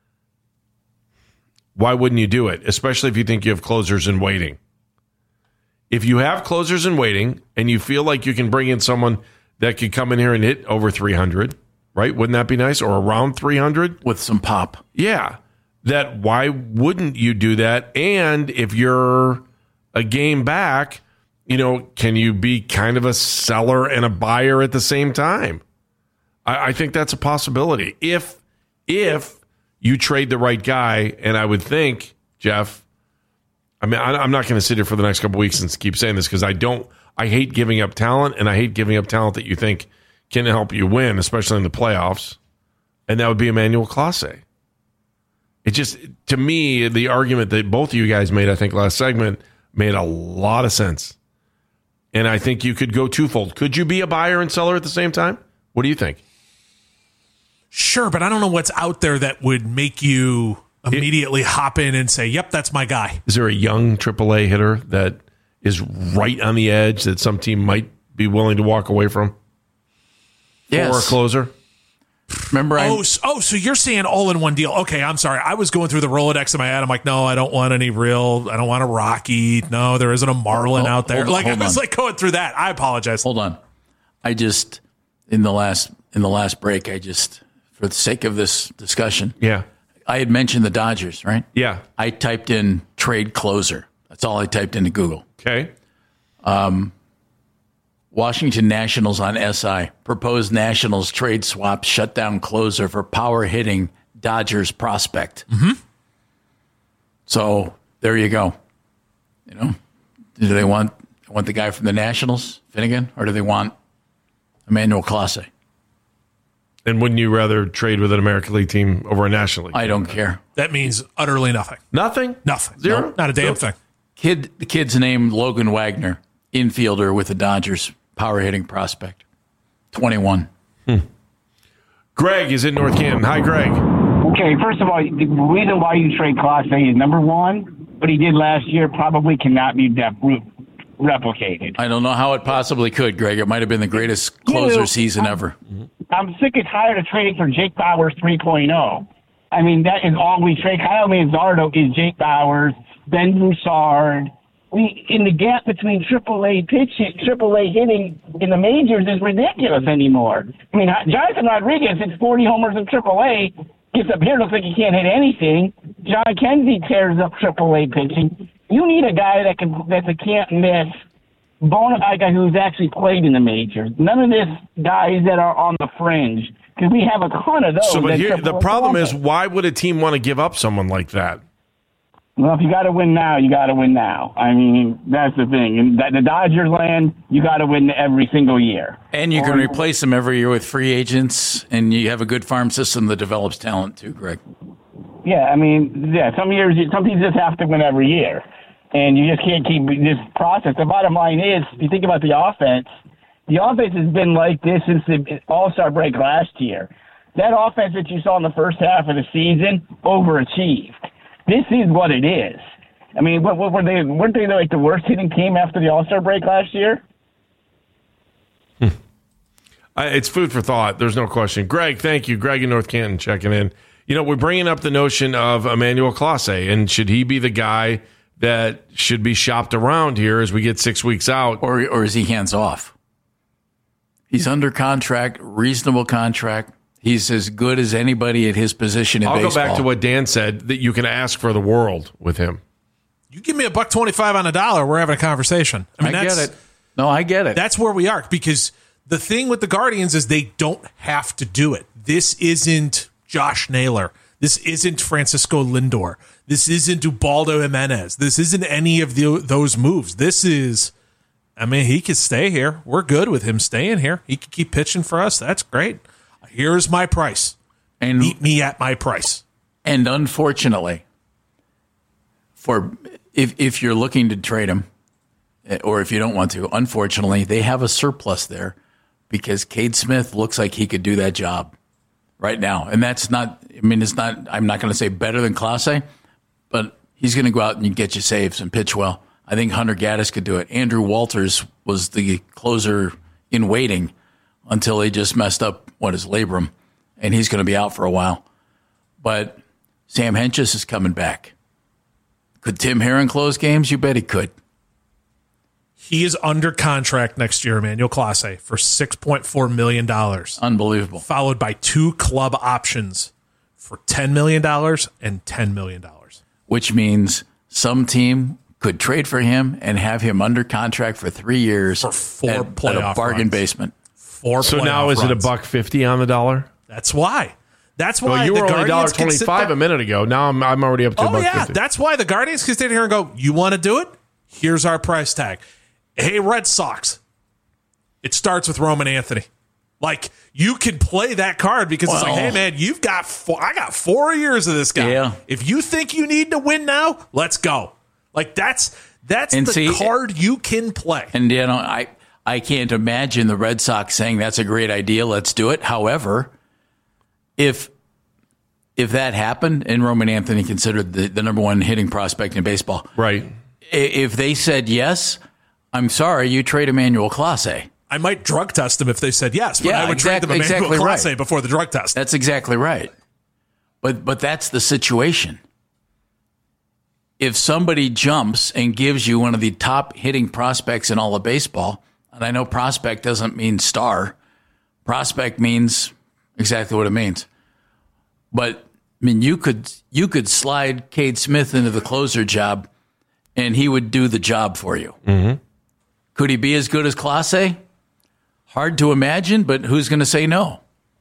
Why wouldn't you do it, especially if you think you have closers in waiting? If you have closers in waiting and you feel like you can bring in someone that could come in here and hit over three hundred, right? Wouldn't that be nice? Or around three hundred? With some pop. Yeah. That why wouldn't you do that? And if you're a game back, you know, can you be kind of a seller and a buyer at the same time? I, I think that's a possibility. If if you trade the right guy, and I would think, Jeff, I mean, I, I'm not going to sit here for the next couple of weeks and keep saying this because I don't, I hate giving up talent, and I hate giving up talent that you think can help you win, especially in the playoffs. And that would be Emmanuel Clase. It just, to me, the argument that both of you guys made, I think, last segment, made a lot of sense. And I think you could go twofold. Could you be a buyer and seller at the same time? What do you think? Sure, but I don't know what's out there that would make you immediately it, hop in and say, yep, that's my guy. Is there a young triple A hitter that is right on the edge that some team might be willing to walk away from? Yes. For a closer? Remember, I oh, so, oh, so you're saying all in one deal? Okay, I'm sorry. I was going through the Rolodex in my head. I'm like, no, I don't want any real. I don't want a Rocky. No, there isn't a Marlin oh, out there. Hold, like hold I was on. like going through that. I apologize. Hold on. I just in the last in the last break, I just for the sake of this discussion, yeah, I had mentioned the Dodgers, right? Yeah, I typed in trade closer. That's all I typed into Google. Okay. Um. Washington Nationals on S I. Proposed Nationals trade swap shutdown closer for power hitting Dodgers prospect. Mm-hmm. So there you go. You know, do they want want the guy from the Nationals, Finnegan, or do they want Emmanuel Clase? And wouldn't you rather trade with an American League team over a National League? I don't care. That means utterly nothing. Nothing? Nothing. Zero? No, not a damn Zero. thing. Kid, the kid's named Logan Wagner, infielder with the Dodgers. Power hitting prospect, twenty-one. Hmm. Greg is in North Canton. Hi, Greg. Okay, first of all, the reason why you trade Clase is number one, what he did last year probably cannot be de- re- replicated. I don't know how it possibly could, Greg. It might have been the greatest closer You know, season I'm, ever. I'm sick and tired of trading for Jake Bauers three point oh. I mean, that is all we trade. Kyle Manzardo is Jake Bauers, Ben Broussard. We, in the gap between triple A pitching, triple A hitting in the majors is ridiculous anymore. I mean, Jonathan Rodriguez hits forty homers in triple A, gets up here, looks like he can't hit anything. John Kenzie tears up triple A pitching. You need a guy that can that's a can't miss, bona fide guy who's actually played in the majors. None of this guys that are on the fringe, because we have a ton of those. So, but here, the problem offense. is, why would a team want to give up someone like that? Well, if you got to win now, you got to win now. I mean, that's the thing. And that the Dodgers land, you got to win every single year. And you can Or- replace them every year with free agents, and you have a good farm system that develops talent too, Greg. Yeah, I mean, yeah, some years, some teams just have to win every year. And you just can't keep this process. The bottom line is, if you think about the offense, the offense has been like this since the All-Star break last year. That offense that you saw in the first half of the season overachieved. This is what it is. I mean, what, what were they? Weren't they like the worst hitting team after the All-Star break last year? Hmm. Uh, it's food for thought. There's no question. Greg, thank you. Greg in North Canton checking in. You know, we're bringing up the notion of Emmanuel Clase, and should he be the guy that should be shopped around here as we get six weeks out? Or, or is he hands off? He's under contract, reasonable contract. He's as good as anybody at his position in I'll baseball. go back to what Dan said, that you can ask for the world with him. You give me a buck twenty-five on a dollar, we're having a conversation. I mean, I that's, get it. No, I get it. That's where we are, because the thing with the Guardians is they don't have to do it. This isn't Josh Naylor. This isn't Francisco Lindor. This isn't Ubaldo Jimenez. This isn't any of the, those moves. This is, I mean, he could stay here. We're good with him staying here. He could keep pitching for us. That's great. Here's my price. And meet me at my price. And unfortunately, for if if you're looking to trade him, or if you don't want to, unfortunately, they have a surplus there because Cade Smith looks like he could do that job right now. And that's not, I mean, it's not, I'm not going to say better than Clase, but he's going to go out and get you saves and pitch well. I think Hunter Gaddis could do it. Andrew Walters was the closer in waiting until he just messed up what is labrum, and he's going to be out for a while. But Sam Hentges is coming back. Could Tim Herron close games? You bet he could. He is under contract next year, Emmanuel Clase, for six point four million dollars. Unbelievable. Followed by two club options for ten million dollars and ten million dollars. Which means some team could trade for him and have him under contract for three years for four at, playoff at a bargain runs. basement. Four so now is runs. it a buck fifty on the dollar? That's why. That's why well, you the were only Guardians twenty five a minute ago. Now I'm I'm already up to oh, a buck yeah. fifty. That's why the Guardians can stand here and go, you want to do it? Here's our price tag. Hey, Red Sox. It starts with Roman Anthony. Like, you can play that card because well, it's like, hey, man, you've got four, I got four years of this guy. Yeah. If you think you need to win now, let's go. Like, that's that's and the see, card you can play. And, you know, I, I can't imagine the Red Sox saying that's a great idea, let's do it. However, if if that happened and Roman Anthony considered the, the number one hitting prospect in baseball, right? If they said yes, I'm sorry, you trade Emmanuel Clase. I might drug test him if they said yes, but yeah, I would exactly, trade them Emmanuel exactly Clase right. before the drug test. That's exactly right. But but that's the situation. If somebody jumps and gives you one of the top hitting prospects in all of baseball, and I know prospect doesn't mean star, prospect means exactly what it means. But I mean, you could you could slide Cade Smith into the closer job, and he would do the job for you. Mm-hmm. Could he be as good as Clase? Hard to imagine, but who's going to say no?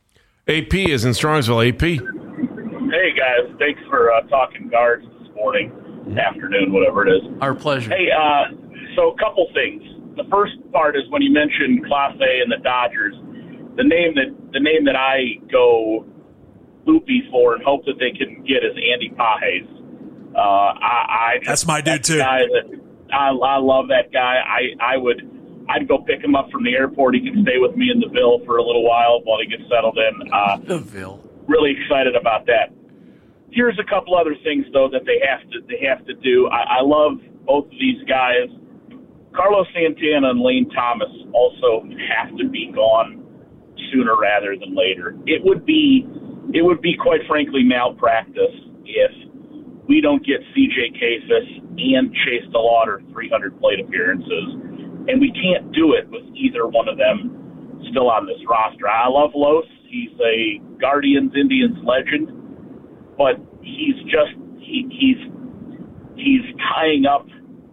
A P is in Strongsville. A P. Hey, guys. Thanks for uh, talking guards this morning, afternoon, whatever it is. Our pleasure. Hey, uh, so a couple things. The first part is when you mentioned Clase and the Dodgers, the name that the name that I go loopy for and hope that they can get is Andy Pages. Uh, I, I just, that's my dude that's too. Guy that, I, I love that guy. I, I would, I'd go pick him up from the airport. He can stay with me in the Ville for a little while while he gets settled in. Uh, the Ville. Really excited about that. Here's a couple other things though that they have to they have to do. I, I love both of these guys. Carlos Santana and Lane Thomas also have to be gone sooner rather than later. It would be, it would be quite frankly malpractice if we don't get C J Kayfus and Chase DeLauder three hundred plate appearances, and we can't do it with either one of them still on this roster. I love Los. He's a Guardians Indians legend, but he's just he, he's he's tying up.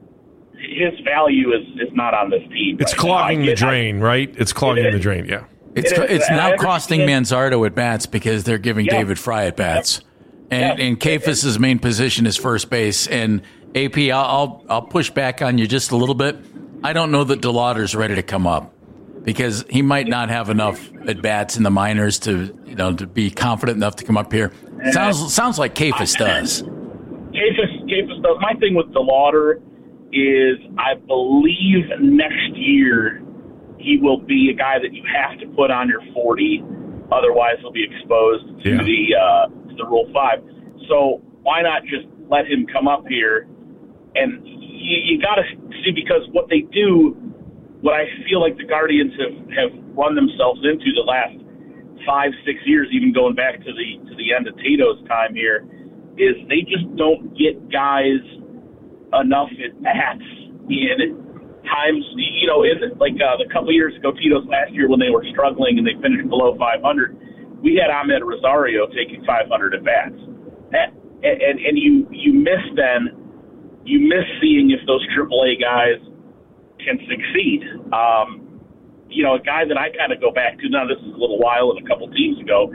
His value is, is not on this team. It's right clogging the drain, right? It's clogging it the drain, yeah. It's it it's is, now I costing Manzardo at bats because they're giving Yeah. David Fry at bats. And, Yeah. and Kayfus's main position is first base. And A P, I'll, I'll I'll push back on you just a little bit. I don't know that DeLauder's ready to come up because he might not have enough at bats in the minors to you know to be confident enough to come up here. Sounds sounds like Kayfus does. Kayfus, Kayfus does. My thing with DeLauder is I believe next year he will be a guy that you have to put on your forty, otherwise he'll be exposed to Yeah. the uh, to the Rule Five. So why not just let him come up here? And you, you got to see, because what they do, what I feel like the Guardians have, have run themselves into the last five, six years, even going back to the to the end of Tito's time here, is they just don't get guys enough at bats in times, you know, in like uh, the couple years ago, Tito's last year when they were struggling and they finished below five hundred, we had Ahmed Rosario taking five hundred at bats. That, and, and, and you, you miss then, you miss seeing if those triple A guys can succeed. Um, you know, a guy that I kind of go back to, now this is a little while and a couple teams ago,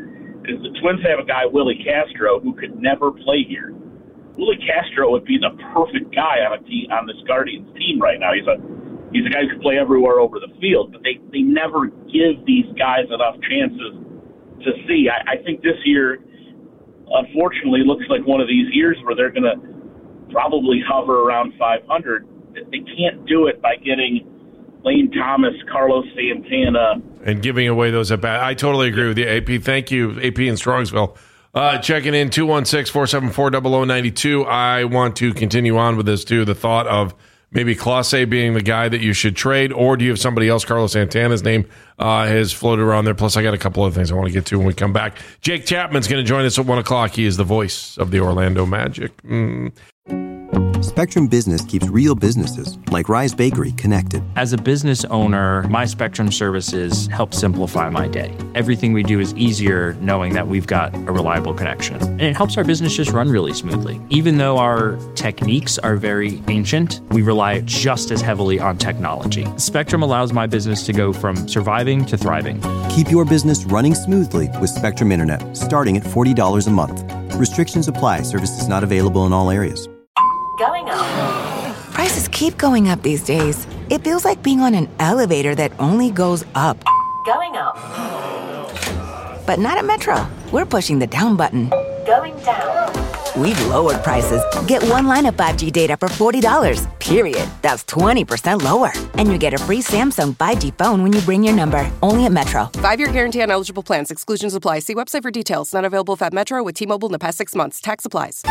because the Twins have a guy, Willie Castro, who could never play here. Willie Castro would be the perfect guy on a team, on this Guardians team right now. He's a he's a guy who could play everywhere over the field, but they, they never give these guys enough chances to see. I, I think this year, unfortunately, looks like one of these years where they're going to probably hover around five hundred. They can't do it by getting Lane Thomas, Carlos Santana, and giving away those at bat. I totally agree with you, A P. Thank you, A P in Strongsville. Uh, checking in, two one six, four seven four, zero zero nine two. I want to continue on with this, too. The thought of maybe Clase being the guy that you should trade, or do you have somebody else? Carlos Santana's name uh, has floated around there. Plus, I got a couple other things I want to get to when we come back. Jake Chapman's going to join us at one o'clock. He is the voice of the Orlando Magic. Mm. Spectrum Business keeps real businesses, like Rise Bakery, connected. As a business owner, my Spectrum services help simplify my day. Everything we do is easier knowing that we've got a reliable connection. And it helps our business just run really smoothly. Even though our techniques are very ancient, we rely just as heavily on technology. Spectrum allows my business to go from surviving to thriving. Keep your business running smoothly with Spectrum Internet, starting at forty dollars a month. Restrictions apply. Services not available in all areas. Going up. Prices keep going up these days. It feels like being on an elevator that only goes up. Going up. But not at Metro. We're pushing the down button. Going down. We've lowered prices. Get one line of five G data for forty dollars, period. That's twenty percent lower. And you get a free Samsung five G phone when you bring your number. Only at Metro. Five-year guarantee on eligible plans. Exclusions apply. See website for details. Not available if at Metro with T-Mobile in the past six months. Tax applies.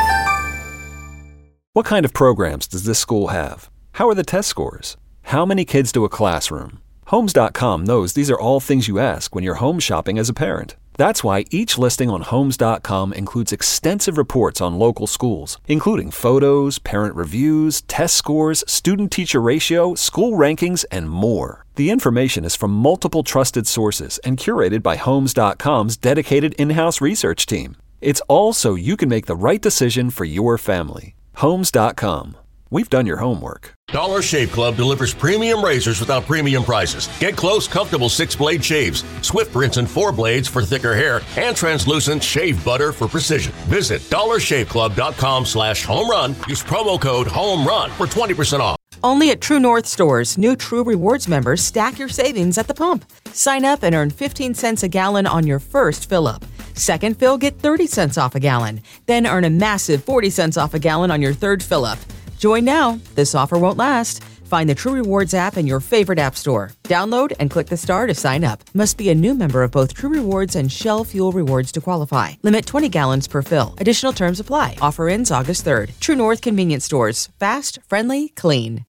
What kind of programs does this school have? How are the test scores? How many kids do a classroom? Homes dot com knows these are all things you ask when you're home shopping as a parent. That's why each listing on Homes dot com includes extensive reports on local schools, including photos, parent reviews, test scores, student-teacher ratio, school rankings, and more. The information is from multiple trusted sources and curated by Homes dot com's dedicated in-house research team. It's all so you can make the right decision for your family. Homes dot com. We've done your homework. Dollar Shave Club delivers premium razors without premium prices. Get close, comfortable six-blade shaves, swift rinse and four blades for thicker hair, and translucent shave butter for precision. Visit dollar shave club dot com slash home run. Use promo code HOMERUN for twenty percent off. Only at True North stores, new True Rewards members stack your savings at the pump. Sign up and earn fifteen cents a gallon on your first fill-up. Second fill, get thirty cents off a gallon. Then earn a massive forty cents off a gallon on your third fill-up. Join now. This offer won't last. Find the True Rewards app in your favorite app store. Download and click the star to sign up. Must be a new member of both True Rewards and Shell Fuel Rewards to qualify. Limit twenty gallons per fill. Additional terms apply. Offer ends August third. True North Convenience Stores. Fast, friendly, clean.